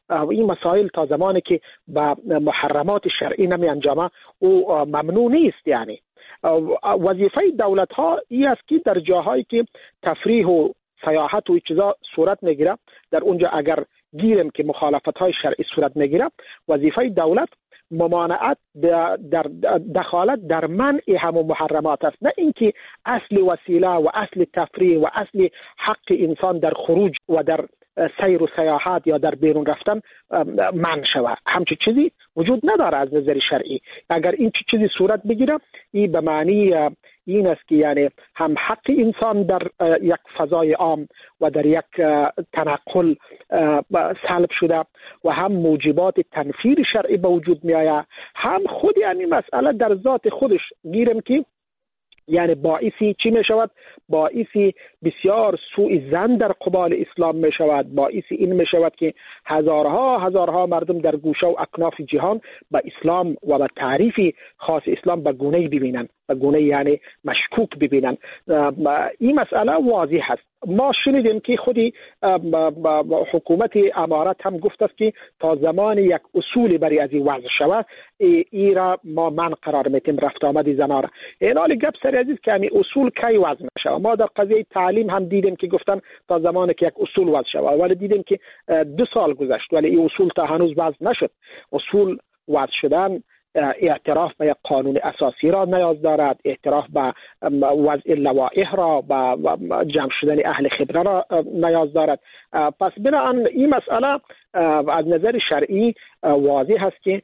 این مسائل تا زمانی که با محرمات شرعی نمی انجامه او ممنوع نیست. یعنی وظیفه دولت ها این است که در جاهایی که تفریح و سیاحت و چیزا صورت میگیره، در اونجا اگر گیرم که مخالفت های شرعی صورت میگیره، وظیفه دولت ممانعت در دخالت در منع همون محرمات است، نه اینکه اصل وسیله و اصل تفریح و اصل حق انسان در خروج و در سیر و سیاحت یا در بیرون رفتن منع شود. همچین چیزی وجود نداره از نظر شرعی. اگر این چیزی صورت بگیره، این به معنی این است که یعنی هم حق انسان در یک فضای عام و در یک تنقل سلب شده و هم موجبات تنفیر شرعی به وجود می آید، هم خود یعنی مسئله در ذات خودش گیرم که یعنی باعثی چی می شود؟ باعثی بسیار سوء ظن در قبال اسلام می شود. باعثی این می شود که هزارها مردم در گوشه و اکناف جهان به اسلام و به تعریف خاص اسلام به گونه‌ای ببینن، به گونه یعنی مشکوک ببینن. این مسئله واضح است. ما شنیدیم که خودی حکومت امارت هم گفت است که تا زمان یک اصول برای از این وضع شود، ای را ما من قرار میتیم رفت آمد زنان را. این حال گپ سر عزیز که همین اصول کی وضع نشود. ما در قضیه تعلیم هم دیدیم که گفتن تا زمانی که یک اصول وضع شود، ولی دیدیم که 2 سال گذشت ولی این اصول تا هنوز وضع نشد. اصول وضع شدن اعتراف به یک قانون اساسی را نیاز دارد، اعتراف به وضع لوائح را، به جمع شدن اهل خبره را نیاز دارد. پس بنابراین این مسئله از نظر شرعی واضح است که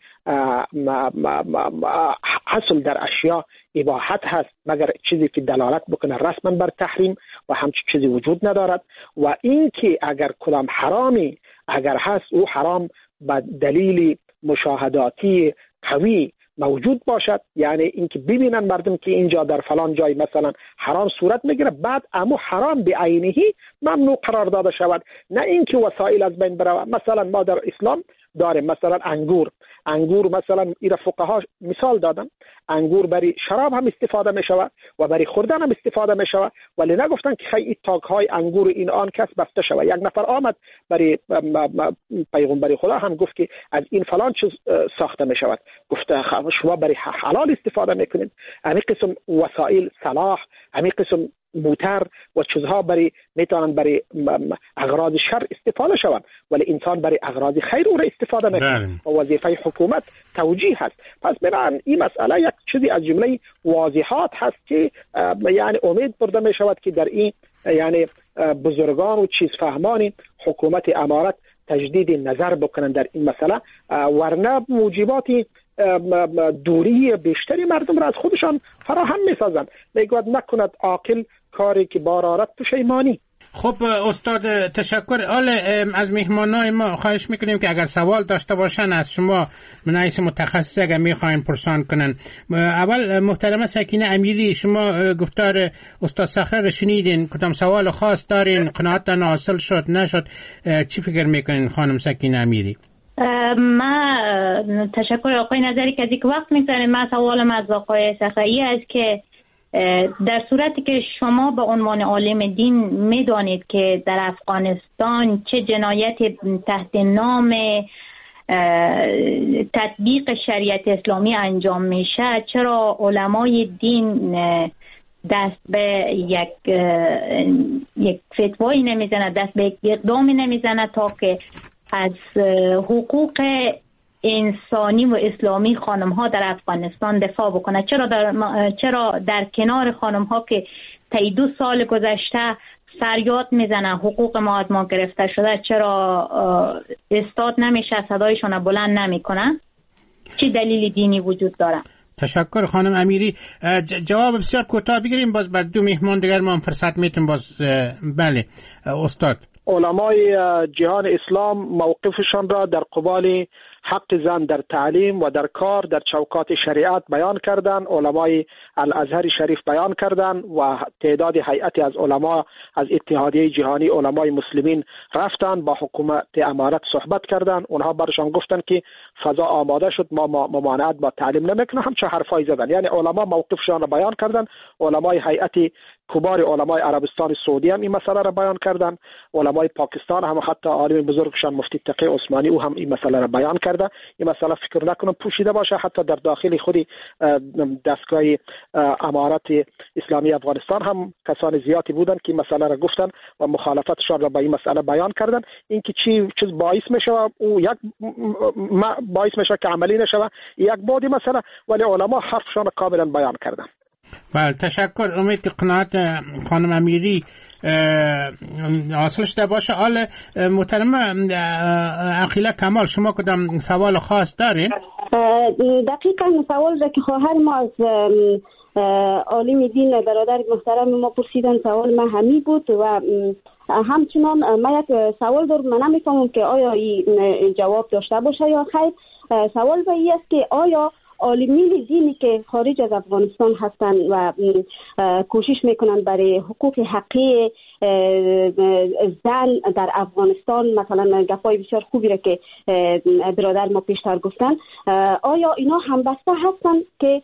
اصل در اشیاء اباحت هست، مگر چیزی که دلالت بکنه رسما بر تحریم و همچین چیزی وجود ندارد. و این که اگر کلام حرامی اگر هست، او حرام به دلیل مشاهداتی قوی موجود باشد، یعنی اینکه ببینن مردم که اینجا در فلان جای مثلا حرام صورت میگیره، بعد اما حرام به عینهی ممنوع قرار داده شود، نه اینکه وسایل از بین بره. مثلا ما در اسلام داریم مثلا انگور مثلا ایرا فقها مثال دادن، انگور برای شراب هم استفاده می شود و برای خوردن هم استفاده می شود، ولی نگفتن که خیلی تاک های انگور این آن کس بسته شود. یک نفر آمد برای پیغمبر خدا هم گفت که از این فلان چیز ساخته می شود، گفته شما برای حلال استفاده می کنید. همین قسم وسایل صلاح، همین قسم موتر و چیزها برای میتونن برای اغراض شر استفاده شوند، ولی انسان برای اغراض خیر او را استفاده میکنه و وظیفه حکومت توجیه هست. پس بنابراین این مسئله یک چیزی از جمله واضحات هست که یعنی امید برده می شود که در این یعنی بزرگان و چیز فهمان حکومت امارت تجدید نظر بکنن در این مسئله، ورنه موجبات دوری بیشتری مردم را از خودشان فراهم میسازند. میگوید نکند عاقل کاری که بار آرد پشیمانی. خب استاد تشکر. از مهمانای ما خواهش میکنیم که اگر سوال داشته باشن از شما من رئیس متخصص اگر میخواین پرسان کنن. اول محترمه سکینه امیری، شما گفتار استاد صخره شنیدین، کدام سوال خاص دارین؟ قناعتتان حاصل شد نشد؟ چی فکر میکنین خانم سکینه امیری؟ من تشکر آقای نظری که از یک وقت میگذارین. من سوالم از آقای صخره‌ای است که در صورتی که شما به عنوان عالم دین میدانید که در افغانستان چه جنایت تحت نام تطبیق شریعت اسلامی انجام میشه، چرا علمای دین دست به یک فتوایی نمیزنه، دست به یک اقدامی نمیزنه تا که از حقوق انسانی و اسلامی خانم ها در افغانستان دفاع بکنه؟ چرا در کنار خانم ها که طی 2 سال گذشته فریاد میزنه حقوق ما از ما گرفته شده، چرا استاد نمیشه، صدایشون بلند نمیکنه؟ چی دلیل دینی وجود داره؟ تشکر خانم امیری. جواب بسیار کوتاه بگیریم، باز بر 2 مهمان دیگر ما هم فرصت میتیم. باز بله استاد. علمای جهان اسلام موقفشان را در قبال حق زن در تعلیم و در کار در چوکات شریعت بیان کردند، علمای الازهر شریف بیان کردند و تعداد هیئتی از علما از اتحادیه جهانی علمای مسلمین رفتن با حکومت امارت صحبت کردند. اونها برشان گفتن که فضا آماده شد، ما ممانعت با تعلیم نمیکنیم، همچه حرفای زدن. یعنی علما موقفشان را بیان کردند. علمای هیئت کبار علمای عربستان سعودی هم این مسئله را بیان کردند. علمای پاکستان هم حتی عالم بزرگشان مفتی تقی عثمانی او هم این مسئله را بیان کرده. این مسئله فکر نکنم پوشیده باشه. حتی در داخل خودی دستگاه امارت اسلامی افغانستان هم کسان زیادی بودند که مسئله را گفتن و مخالفتشان را با این مسئله بیان کردن. اینکه چیز باعث میشه او یک باعث میشه که عملی نشه یک بعد مسئله، ولی علما حرفشان را کاملا بیان کردن. بله، تشکر. امید که قناعت خانم امیری حاصل شده باشه. حال محترم عقیله کمال، شما کدام سوال خاص دارین؟ دقیقا سوال را که خواهر ما از عالم دین برادر محترم ما پرسیدن سوال من همی بود و همچنان من یک سوال دارم. من نمیفهمم که آیا این جواب داشته باشه یا خیر. سوال به این است که آیا عالمین دینی که خارج از افغانستان هستند و کوشش میکنن برای حقوق حقی زن در افغانستان، مثلا گپای بسیار خوبی را که برادر ما پیشتر گفتن، آیا اینا همبسته هستن که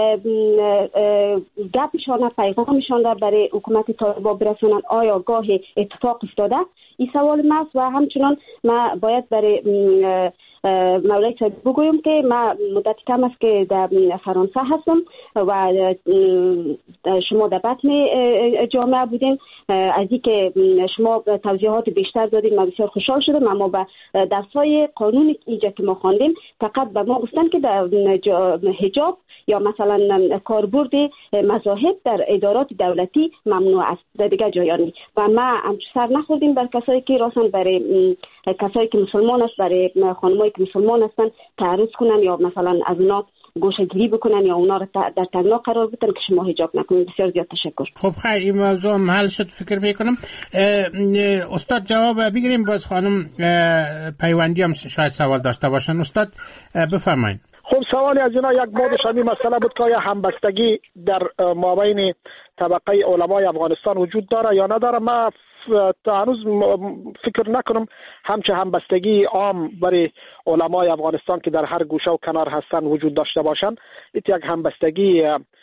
گپشان پیغامشان را برای حکومت طالبان برسونن؟ آیا گاه اتفاق افتاده؟ این سوال ماست. و همچنان ما باید برای مولای صاحب بگویم که ما مدت کم است که در فرانسه هستم و شما در بطن جامعه بودین. از اینکه شما توضیحات بیشتر دادین ما بسیار خوشحال شدم. اما با درس‌های قانون اینجا که ما خواندیم فقط به ما گفتن که در حجاب یا مثلا کاربرد مذاهب در ادارات دولتی ممنوع است، در دیگه جایانی. و ما سر نخوردیم بر کسایی که راستن برای کسایی که مسلمان است، برای خانمایی که مسلمان هستن تعرض کنن یا مثلا از اونا گوشه گیری بکنن یا اونا رو در تنگنا قرار بدن که شما حجاب نکنید. بسیار زیاد تشکر. خب خیلی این موضوع محل شد فکر میکنم. استاد جواب بگیریم، باز خانم پیوندی هم شاید سوال داشته باشن. استاد بفرمایید. خب سوالی از اینا یک بودش همین مسئله بود که آیا همبستگی در مابین طبقه علمای افغانستان وجود داره یا نداره. من تا هنوز فکر نکنم همچه همبستگی عام برای علمای افغانستان که در هر گوشه و کنار هستن وجود داشته باشن. یک یکهمبستگی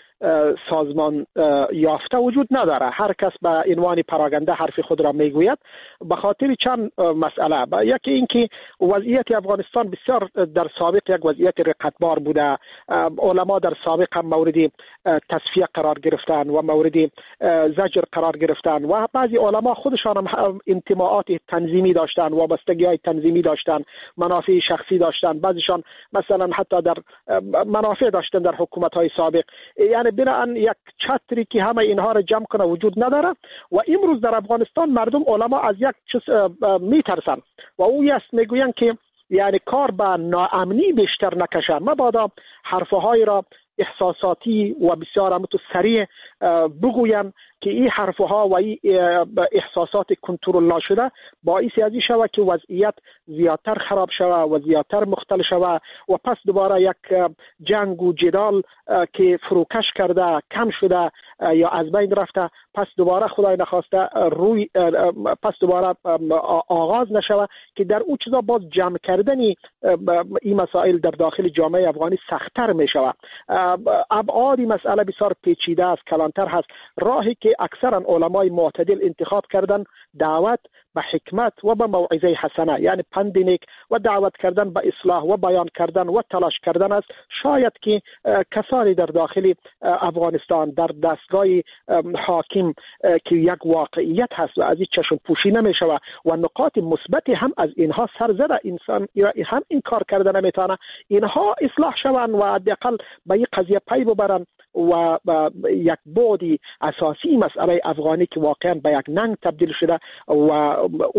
سازمان یافته وجود نداره. هر کس به عنوان پراگنده حرف خود را میگوید به خاطر چند مسئله. یکی اینکه وضعیت افغانستان بسیار در سابق یک وضعیت رقتبار بوده. علما در سابق هم مورد تصفیه قرار گرفتن و مورد زجر قرار گرفتن و بعضی علما خودشان هم انتماعات تنظیمی داشتن، وابستگی‌های تنظیمی داشتن، منافع شخصی داشتن. بعضیشان مثلا حتی در منافع داشتن در حکومت‌های سابق. یعنی بنابراین یک چتری که همه اینها را جمع کنه وجود نداره و امروز در افغانستان مردم علما از یک چیز میترسن و او است میگوین که یعنی کار به ناامنی بیشتر نکشن. مبادا حرفهای را احساساتی و بسیار هم تو سریع بگوین که این حرفها و این احساسات کنترل نشده باعث ازی شود که وضعیت زیادتر خراب شود و زیادتر مختل شود و پس دوباره یک جنگ و جدال که فروکش کرده کم شده یا از بین رفته پس دوباره خدای نخواسته پس دوباره آغاز نشود که در اون چیزا باز جمع کردنی این مسائل در داخل جامعه افغانی سخت‌تر می شود. ابعاد مسئله بسیار پیچیده است، کلانتر هست. راهی که اکثرا علمای معتدل انتخاب کردن دعوت به حکمت و به موعظه حسنه، یعنی پند نیک و دعوت کردن به اصلاح و بیان کردن و تلاش کردن است. شاید که کسانی در داخل افغانستان در دستگاه حاکم که یک واقعیت هست و از این چشم پوشی نمی شود و نقاط مثبت هم از اینها سر زده، انسان هم این کار کرده نمیتونه، اینها اصلاح شوند و حداقل به این قضیه پی ببرن و یک بعدی اساسی مسئله افغانی که واقعا به یک ننگ تبدیل شده و او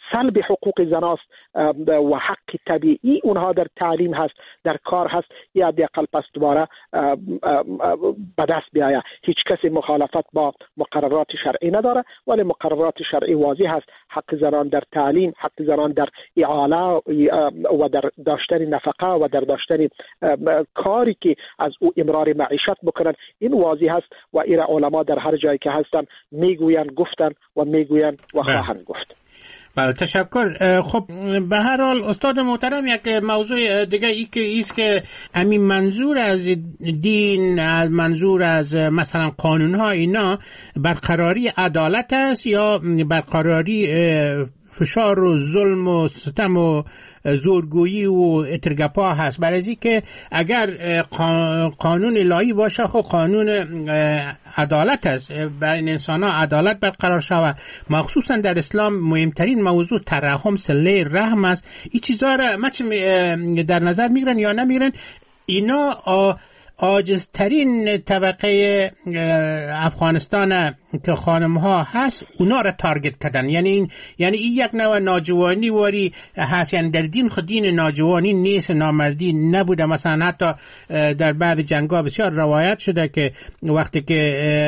سلب حقوق زناست و حق طبیعی اونها در تعلیم هست، در کار هست، یا حداقل پس دوباره به دست بیاید. هیچ کسی مخالفت با مقررات شرعی نداره، ولی مقررات شرعی واضح هست. حق زنان در تعلیم، حق زنان در اعاله و در داشتن نفقه و در داشتن کاری که از او امرار معیشت بکنن، این واضح هست و این علما در هر جایی که هستن میگوین، گفتن و میگوین و خواهند گفت. بله، تشکر. خب به هر حال استاد محترم، یک موضوع دیگه ایست که همین منظور از دین، منظور از مثلا قانون ها، اینا برقراری عدالت است یا برقراری فشار و ظلم و ستم و زورگویی و اترگپا هست؟ برای از که اگر قانون الهی باشه، خب قانون عدالت است، بین انسان ها عدالت برقرار شود. مخصوصا در اسلام مهمترین موضوع ترحم، صله رحم است. این چیزا را در نظر میگیرن یا نمیگیرن؟ اینا عاجزترین طبقه افغانستان که خانم ها هست، اونا را تارگت کردن. یعنی این یک نوع ناجوانی واری هست. یعنی در دین خود دین ناجوانی نیست، نامردی نبوده. مثلا حتی در بعض جنگ‌ها بسیار روایت شده که وقتی که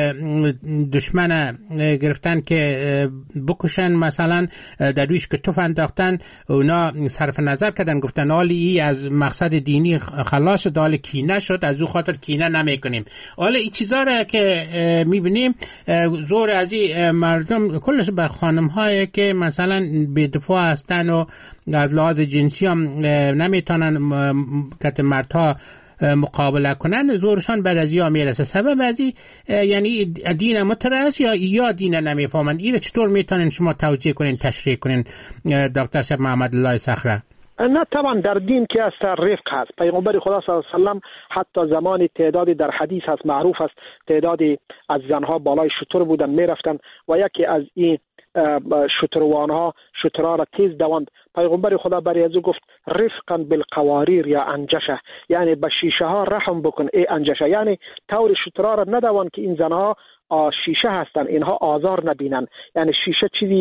دشمن گرفتن که بکشن، مثلا در رویش که توف انداختن، اونا صرف نظر کردن، گفتن حالی از مقصد دینی خلاص شد، حالی کینه شد، از او خاطر کینه نمیکنیم. حالا این چیزا را که میبینیم زور از این مردم کلش بر خانم هایی که مثلا بی‌دفاع هستن و از لحاظ جنسی هم نمیتونن که مردها مقابله کنن، زورشان بر از یا میرسه. سبب از این یعنی دین مترس یا دین نمیفهمن. این چطور میتونن شما توجیه کنین، تشریح کنین دکتر شب محمد الله صخره؟ نه طبعا در دین که از رفق هست. پیغمبر خدا صلی الله علیه و سلم حتی زمانی تعدادی در حدیث هست، معروف است، تعدادی از زنها بالای شتر بودن میرفتن و یکی از این شتروانها شترها را تیز دواند. پیغمبر خدا برای از او گفت رفقا بالقواریر یا انجشه، یعنی به شیشه ها رحم بکن ای انجشه، یعنی طور شترها را ندوان که این زنها شیشه هستن، اینها آزار نبینن. یعنی شیشه چیزی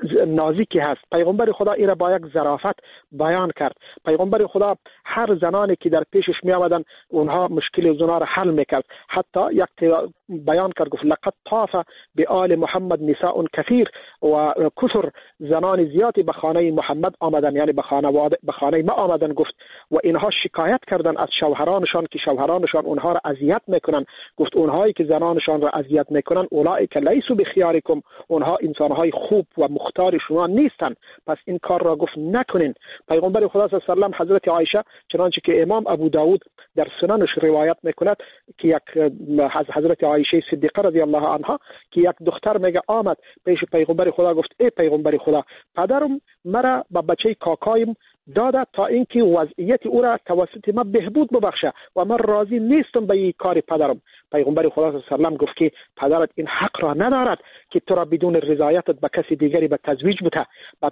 نازکی هست. پیغمبر خدا این را با یک ظرافت بیان کرد. پیغمبر خدا هر زنانی که در پیشش می آمدن اونها مشکل زنا را حل میکرد. حتی یک بیان کرد، گفت لقد طاف بآل محمد نساء کثیر و کثر، زنان زیادی به خانه محمد آمدن، یعنی به خانه ما آمدن. گفت و اینها شکایت کردن از شوهرانشان که شوهرانشان اونها را اذیت میکنن. گفت اونهایی که زنانشان را اذیت میکنن اولئک لیسوا بخیارکم، اونها انسانهای خوب و مختار شما نیستن، پس این کار را گفت نکنین. پیغمبر خدا صلی الله علیه و حضرت عایشه، چنانچه که امام ابو داود در سننش روایت میکند که یک حضرت عایشه صدیقه رضی الله عنها که یک دختر میگه آمد پیش پیغمبر خدا، گفت ای پیغمبر خدا، پدرم مرا با بچه کاکایم داده تا اینکه وضعیت او را توسط ما بهبود ببخشه و من راضی نیستم به این کار پدرم. پیغمبر خدا صلی الله علیه و سلم گفت که پدرت این حق را ندارد که تو را بدون رضایتت به کسی دیگری به تزویج بده.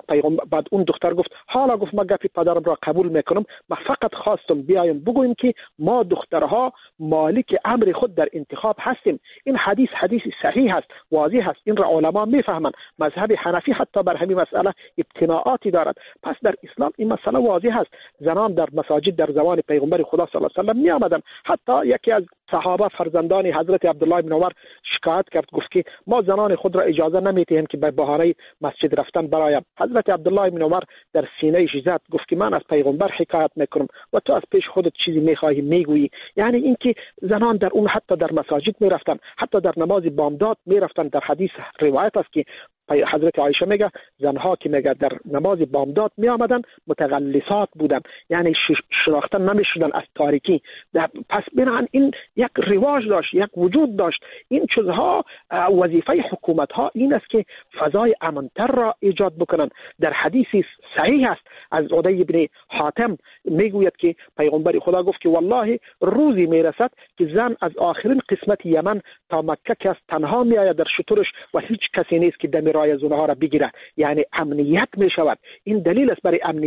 بعد اون دختر گفت حالا گفت ما گپ پدرم را قبول میکنم، ما فقط خواستم بیایم بگویم که ما دخترها مالک امر خود در انتخاب هستیم. این حدیث صحیح است، واضح است، این را علما میفهمند. مذهب حنفی حتی بر همین مسئله ابتناعاتی دارد. پس در اسلام این مسئله واضح است. زنان در مساجد در زمان پیغمبر خدا صلی الله علیه و سلم می آمدند. حتی یکی از صحابه فرزندان حضرت عبدالله بن عمر شکایت کرد، گفت که ما زنان خود را اجازه نمیدهیم که به بهانه مسجد رفتن برایم. حضرت عبدالله بن عمر در سینه زد، گفت که من از پیغمبر حکایت میکنم و تو از پیش خودت چیزی میخواهی میگویی. یعنی اینکه زنان در اون حتی در مساجد میرفتن، حتی در نماز بامداد میرفتن. در حدیث روایت است که حضرت عایشه میگه زنها که میگه در نماز بامداد می آمدن متغلسات بودن، یعنی شناخته نمیشدن از تاریکی. پس بنابراین این یک رواج داشت، یک وجود داشت. این چیزها وظیفه حکومت ها این است که فضای امنتر را ایجاد بکنن. در حدیثی صحیح است از عدی بن حاتم میگوید که پیغمبر خدا گفت که والله روزی میرسد که زن از آخرین قسمت یمن تا مکه که تنها می آید در شترش و هیچ کسی نیست که دم رای زنها را بگیره. یعنی امنیت می شود. این دلیل است برای امنیت.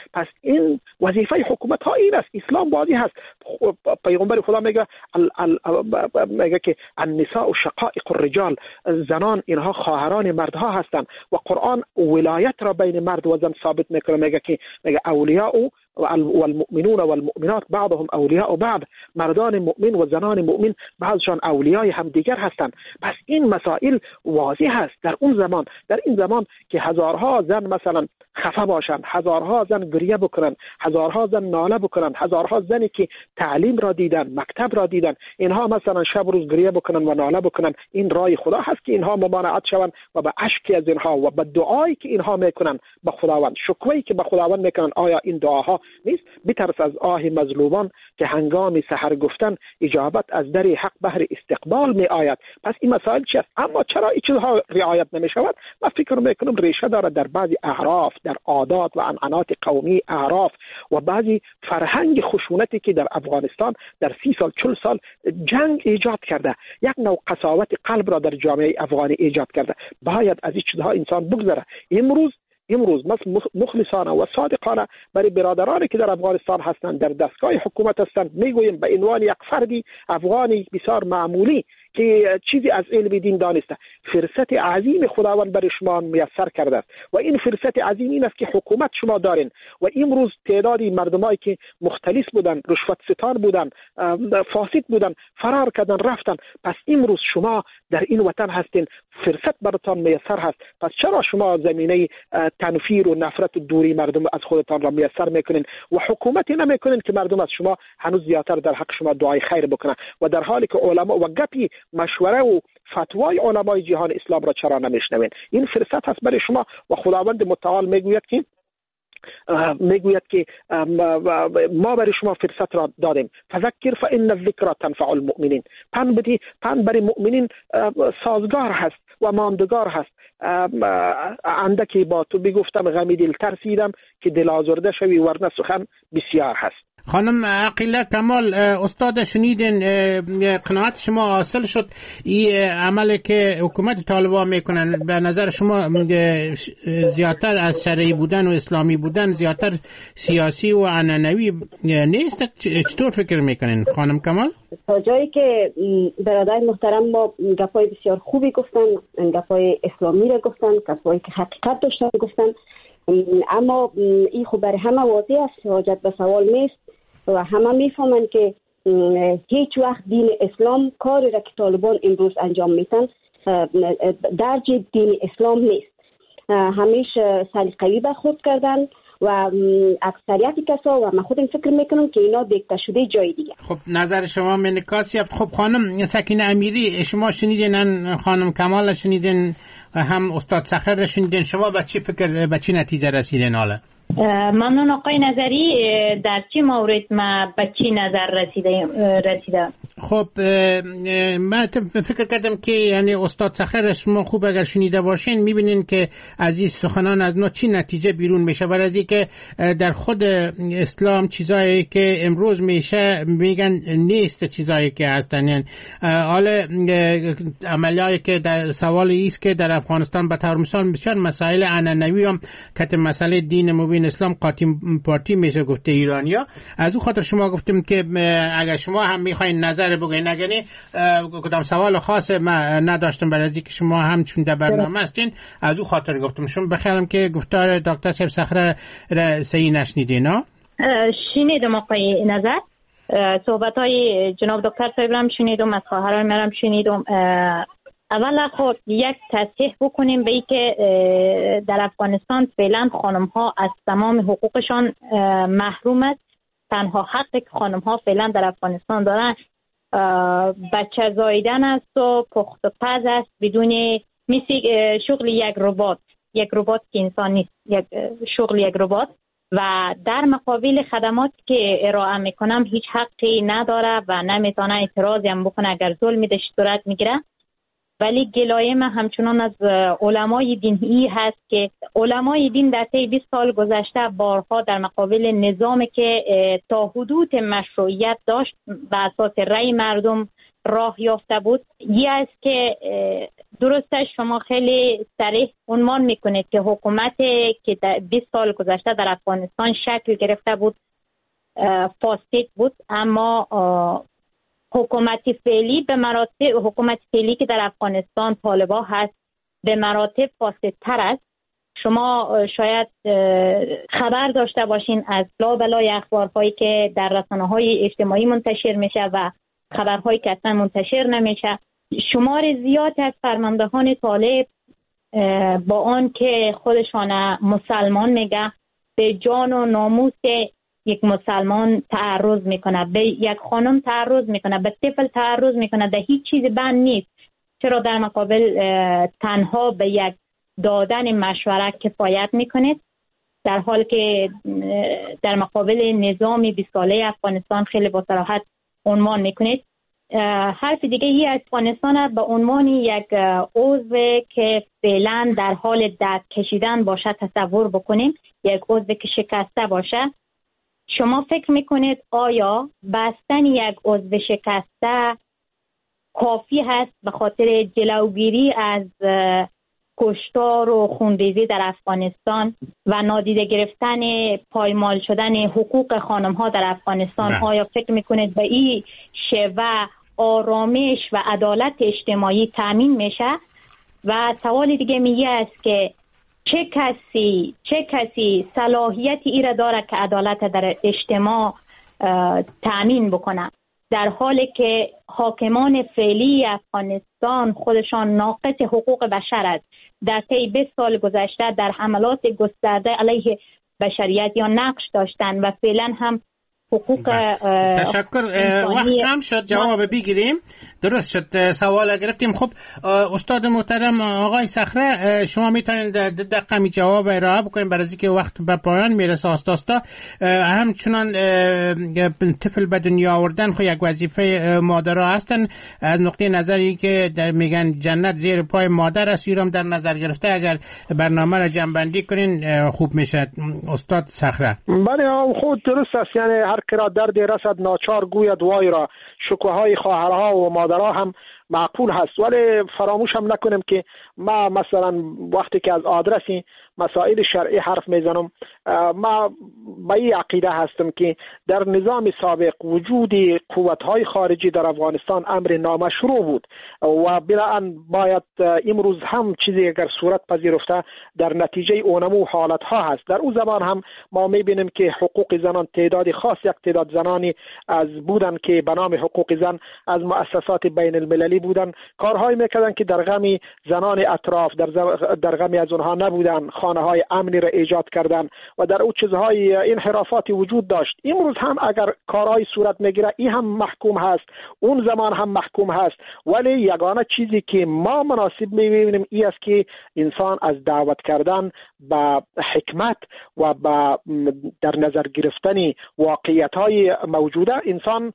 پس این وظیفه حکومت ها این است. اسلام واضح است. پیغمبر خدا میگه که النساء شقائق الرجال، زنان اینها خواهران مردها هستند و قرآن ولایت را بین مرد و زن ثابت میکنه. میگه که اولیاء والمؤمنون والمؤمنات بعضهم اولیاء بعض، مردان مؤمن و زنان مؤمن بعضشان اولیای همدیگر هستند. پس این مسائل واضح است. در این زمان که هزارها زن مثلا خفه باشند، هزارها زن گریه بکنن، هزارها زن ناله بکنن، هزارها زنی که تعلیم را دیدن، مکتب را دیدن، اینها مثلا شب روز گریه بکنن و ناله بکنن، این رای خدا هست که اینها ممانعت شوند و به اشکی از اینها و به دعایی که اینها میکنن به خداوند، شکوهی که به خداوند میکنن، آیا این دعاها نیست؟ بترس از آه مظلومان که هنگام سحر گفتن اجابت از در حق بهر استقبال می آید. پس این مسائل چی است؟ اما چرا این چیزها رعایت نمی شود؟ من فکر میکنم ریشه داره در بعضی اعراف، در عادات و عنعنات قومی اعراف و بعضی فرهنگ خشونتی که در افغانستان در 30 سال 40 سال جنگ ایجاد کرده، یک نوع قساوت قلب را در جامعه افغانی ایجاد کرده. باید از این چیزها انسان بگذره. امروز مخلصانه و صادقانه برای برادرانی که در افغانستان هستند، در دستگاه حکومت هستند، میگویم به عنوان یک فردی افغانی بسیار معمولی که چیزی از علم دین دانسته، فرصت عظیم خداوند برای شما میسر کرده است و این فرصت عظیم این است که حکومت شما دارین و امروز تعدادی مردمایی که مختلس بودن، رشوت ستان بودن، فاسد بودن، فرار کردن رفتن. پس امروز شما در این وطن هستین، فرصت براتان میسر هست. پس چرا شما زمینه تنفیر و نفرت و دوری مردم از خودتان را میسر میکنین و حکومتی نمیکنین که مردم از شما هنوز زیادتر در حق شما دعای خیر بکنن و در حالی که علما و گپی مشوره و فتوای علمای جهان اسلام را چرا نمیشنوین؟ این فرصت هست برای شما و خداوند متعال میگوید که ما برای شما فرصت را دادیم. فذکر فإن الذکر تنفع المؤمنین. پند برای مؤمنین سازگار هست و ماندگار هست. اندکی با تو بگفتم غمی دل ترسیدم که دل آزرده شوی ورنه سخن بسیار هست. خانم عقیله کمال، استاد شنیدین، قناعت شما حاصل شد این عملی که حکومت طالبان میکنن به نظر شما زیادتر از شرعی بودن و اسلامی بودن زیادتر سیاسی و عنعنوی نیست؟ چطور فکر میکنین خانم کمال؟ تا جایی که برادر محترم ما گپای بسیار خوبی گفتن، گپای اسلامی را گفتن، گپایی که حقیقت داشتن گفتن، اما این خب برای همه واضح است، حاجت به سوال نیست و همه میفهمن که هیچ وقت دین اسلام کاری را که طالبان امروز انجام میتن درج دین اسلام نیست. همیشه سلیقه‌ای برخورد کردن و اکثریت کسا و من خودم فکر میکنم که اینا دیکته شده جای دیگه. خب نظر شما منکاسی یافت. خب خانم سکینه امیری، شما شنیدین، خانم کمال شنیدین، هم استاد صخره شنیدین، شما به چی فکر، به چی نتیجه رسیدین حالا؟ ممنون آقای نظری. در چه مورد ما به چی نظر رسیده؟ خب من فکر کردم که یعنی استاد صخره شما خوب اگر شنیده باشین میبینین که از این سخنان از ما چی نتیجه بیرون میشه، برای از اینکه در خود اسلام چیزایی که امروز میشه میگن نیست چیزایی که هستن. یعنی حالا عملیاتی که در سوال ایست که در افغانستان به طور مثال بسیار مسائل عنعنوی هم که مسئله دین مبین اسلام قاطی پارتی میشه گفته ایرانیا. از اون خاطر شما گفتیم که اگر شما هم میخواین نظر بگین، اگر کدام سوال خاص ما نداشتم برای اینکه شما هم چون در برنامه هستین، از اون خاطر گفتم. شما بخیرم که گفتار دکتر صاحب صخره را صحیح نشنیدین ها؟ شنیدم آقای نظر، صحبت های جناب دکتر صاحب هم شنیدم، از خواهران مرم شنیدم. اولا خود یک تصحیح بکنیم به این که در افغانستان فعلا خانم ها از تمام حقوقشان محروم است. تنها حقی که خانم ها فعلا در افغانستان دارن بچه زاییدن است و پخت و پز است، بدون مثل شغل یک ربات که انسان نیست، شغل یک ربات و در مقابل خدماتی که ارائه میکنم هیچ حقی نداره و نمیتونه اعتراضی هم بکنه اگر ظلمی صورت میگیره. ولی گلایه من همچنان از علمای دینی هست که علمای دین در طی 20 سال گذشته بارها در مقابل نظامی که تا حدود مشروعیت داشت و اساس رأی مردم راه یافته بود، یه است که درسته شما خیلی صریح عنوان میکنید که حکومتی که در 20 سال گذشته در افغانستان شکل گرفته بود فاسد بود، اما حکومت فعلی به مراتب حکومت فعلی که در افغانستان طالبان هست به مراتب فاسدتر است. شما شاید خبر داشته باشین از لابلای اخبارهایی که در رسانه‌های اجتماعی منتشر میشه و خبرهایی که اصلا منتشر نمیشه. شمار زیاد از فرماندهان طالب با آن که خودشان مسلمان میگه به جان و ناموس یک مسلمان تعرض میکنه، به یک خانم تعرض میکنه، به طفل تعرض میکنه، در هیچ چیز بند نیست. چرا در مقابل تنها به یک دادن مشوره کفایت میکنید، در حال که در مقابل نظام 20 ساله افغانستان خیلی با صراحت عنوان میکنید. حرف دیگه ای افغانستان به عنوان یک عضو که فعلا در حال درد کشیدن باشه تصور بکنیم، یک عضو که شکسته باشه. شما فکر میکنید آیا بستن یک عضو شکسته کافی هست به خاطر جلوگیری از کشتار و خونریزی در افغانستان و نادیده گرفتن پایمال شدن حقوق خانم ها در افغانستان؟ آیا فکر میکنید به این شیوه آرامش و عدالت اجتماعی تامین میشه؟ و سوال دیگه میگه است که چه کسی صلاحیت ای را داره که عدالت در اجتماع تامین بکنه، در حالی که حاکمان فعلی افغانستان خودشان ناقض حقوق بشر است. در طی 20 سال گذشته در حملات گسترده علیه بشریت یا نقش داشتن و فعلا هم حقوق تشکر. وقت کم شد جواب بگیریم. درست شد، سوال گرفتیم. خب استاد محترم آقای صخره، شما میتونید دقیقاً جواب ارائه بکنید برای اینکه وقت به پایان میرسه. آستا همچنان طفل به دنیا آوردن خو یک وظیفه مادرها هستن. از نقطه نظری که در میگن جنت زیر پای مادر است، ایرام در نظر گرفته اگر برنامه را جمع‌بندی کنین خوب میشه. استاد صخره. بله خود درست است، یعنی هر که را درد رسد ناچار گوید وای را. شکوهای خواهرها و مادرها هم معقول هست، ولی فراموش هم نکنیم که ما مثلا وقتی که از آدرسی مسائل شرعی حرف میزنم، ما به این عقیده هستم که در نظام سابق وجود قوت‌های خارجی در افغانستان امر نامشروع بود و بنابراین باید امروز هم چیزی اگر صورت پذیرفته در نتیجه اونمو حالت‌ها هست. در اون زمان هم ما می‌بینیم که حقوق زنان تعداد خاص، یک تعداد زنانی از بودن که به نام حقوق زن از مؤسسات بین المللی بودن، کارهایی میکردن که در غم زنان اطراف در غم از اونها نبودن، خانه‌های امنی را ایجاد کردن و در اون چیزهای انحرافاتی وجود داشت. امروز هم اگر کارهای صورت میگیره این هم محکوم هست، اون زمان هم محکوم هست، ولی یگانه چیزی که ما مناسب میبینیم این است که انسان از دعوت کردن به حکمت و به در نظر گرفتن واقعیت‌های موجوده انسان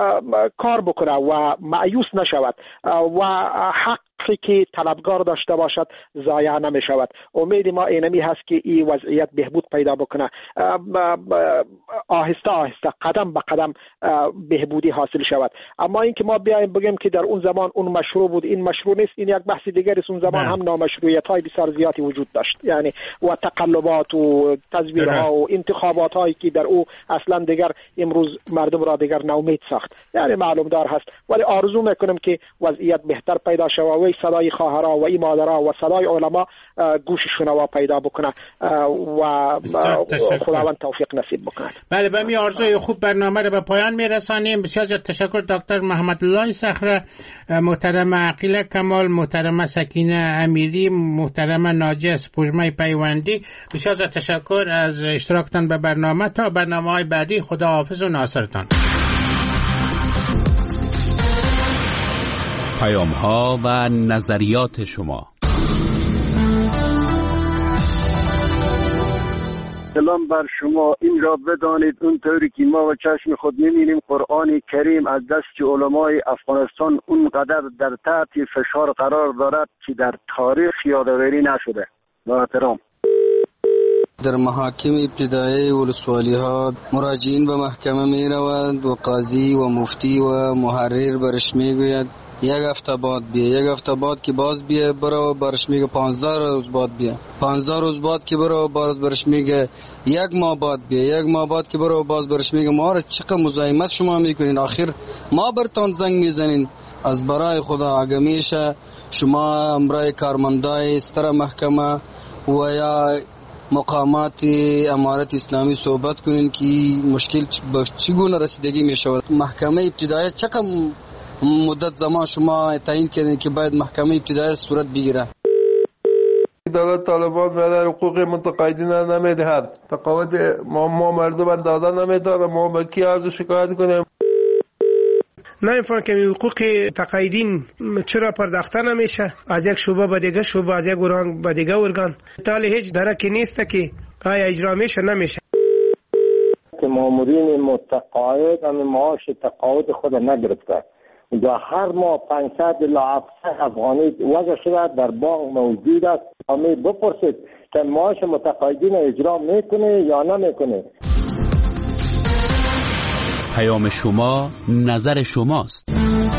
کار بکنه و مایوس نشود و حقی که طلبگار داشته باشد ضایع نمی شود. امید ما اینمی هست که این وضعیت بهبود پیدا بکنه، آهسته آهسته قدم به قدم بهبودی حاصل شود. اما اینکه ما بیایم بگیم که در اون زمان اون مشروع بود این مشروع نیست، این یک بحث دیگر است. اون زمان هم نامشروعیت های بسیار زیادی وجود داشت، یعنی و تقلبات و تزویرها و انتخابات هایی که در او اصلا دیگر امروز مردم را دیگر ناامید ساخت. یعنی معلوم دار هست، ولی آرزو میکنم که وضعیت بهتر پیدا شود و صدای خواهرها و مادرها و صدای علما گوش شنوا پیدا بکنه و خداوند توفیق نصیب بکنه. بله، به می آرزوی خوب برنامه را به پایان میرسانیم. بسیار تشکر دکتر محمد الله صخره، محترم عقیله کمال، محترم سکینه امیری، محترم ناجی پژمه پیوندی. بسیار تشکر از اشتراکتان به برنامه. تا برنامه‌های بعدی خدا حافظ و ناصرتان. پیام‌ها و نظریات شما. سلام بر شما. این را بدانید اونطوری که ما و چشم خود می‌بینیم قرآن کریم از دست علمای افغانستان اونقدر در تحت فشار قرار دارد که در تاریخ یادآوری نشده. با احترام. در محاکم ابتدایی ولسوالی ها مراجعین به محکمه می روند و قاضی و مفتی و محرر برش می گوید یک هفته بعد بیا، یک هفته بعد که باز بیا برو برش میگه 15 روز بعد بیا، 15 روز بعد که برو باز برش میگه یک ماه بعد بیا، یک ماه بعد که برو باز برش میگه ما را چقدر مزاحمت شما میکنین، آخر ما برتان زنگ میزنین. از برای خدا اگه میشه شما امرای کارمندای ستر محکمه و یا مقامات امارت اسلامی صحبت کنین که مشکل چگونه رسیدگی می شود. محکمه ابتدایی چقدر مدت زمان شما تعیین کردین که باید محکمه ابتدایی صورت بگیره؟ دولت طالبان در حقوق متقاعدین نمیدهد، تقاعد ما مردم اندازه نمیداد، ما به کی عرض شکایت کنیم؟ نمی‌فهمم که حقوق تقاعدین چرا پرداخته نمیشه از یک شعبه به دیگه شعبه، از یک ارگان به دیگه ارگان، تا هیچ درکی نیست که آیا اجرا میشه نمیشه. که مامورین متقاعد هم معاش تقاعد خود نگرفته و هر ماه 500 الی 700 افغانی وضع شده در بانک موجود است. همه بپرسید که معاش متقاعدین اجرا میکنه یا نمیکنه. پیام شما نظر شماست.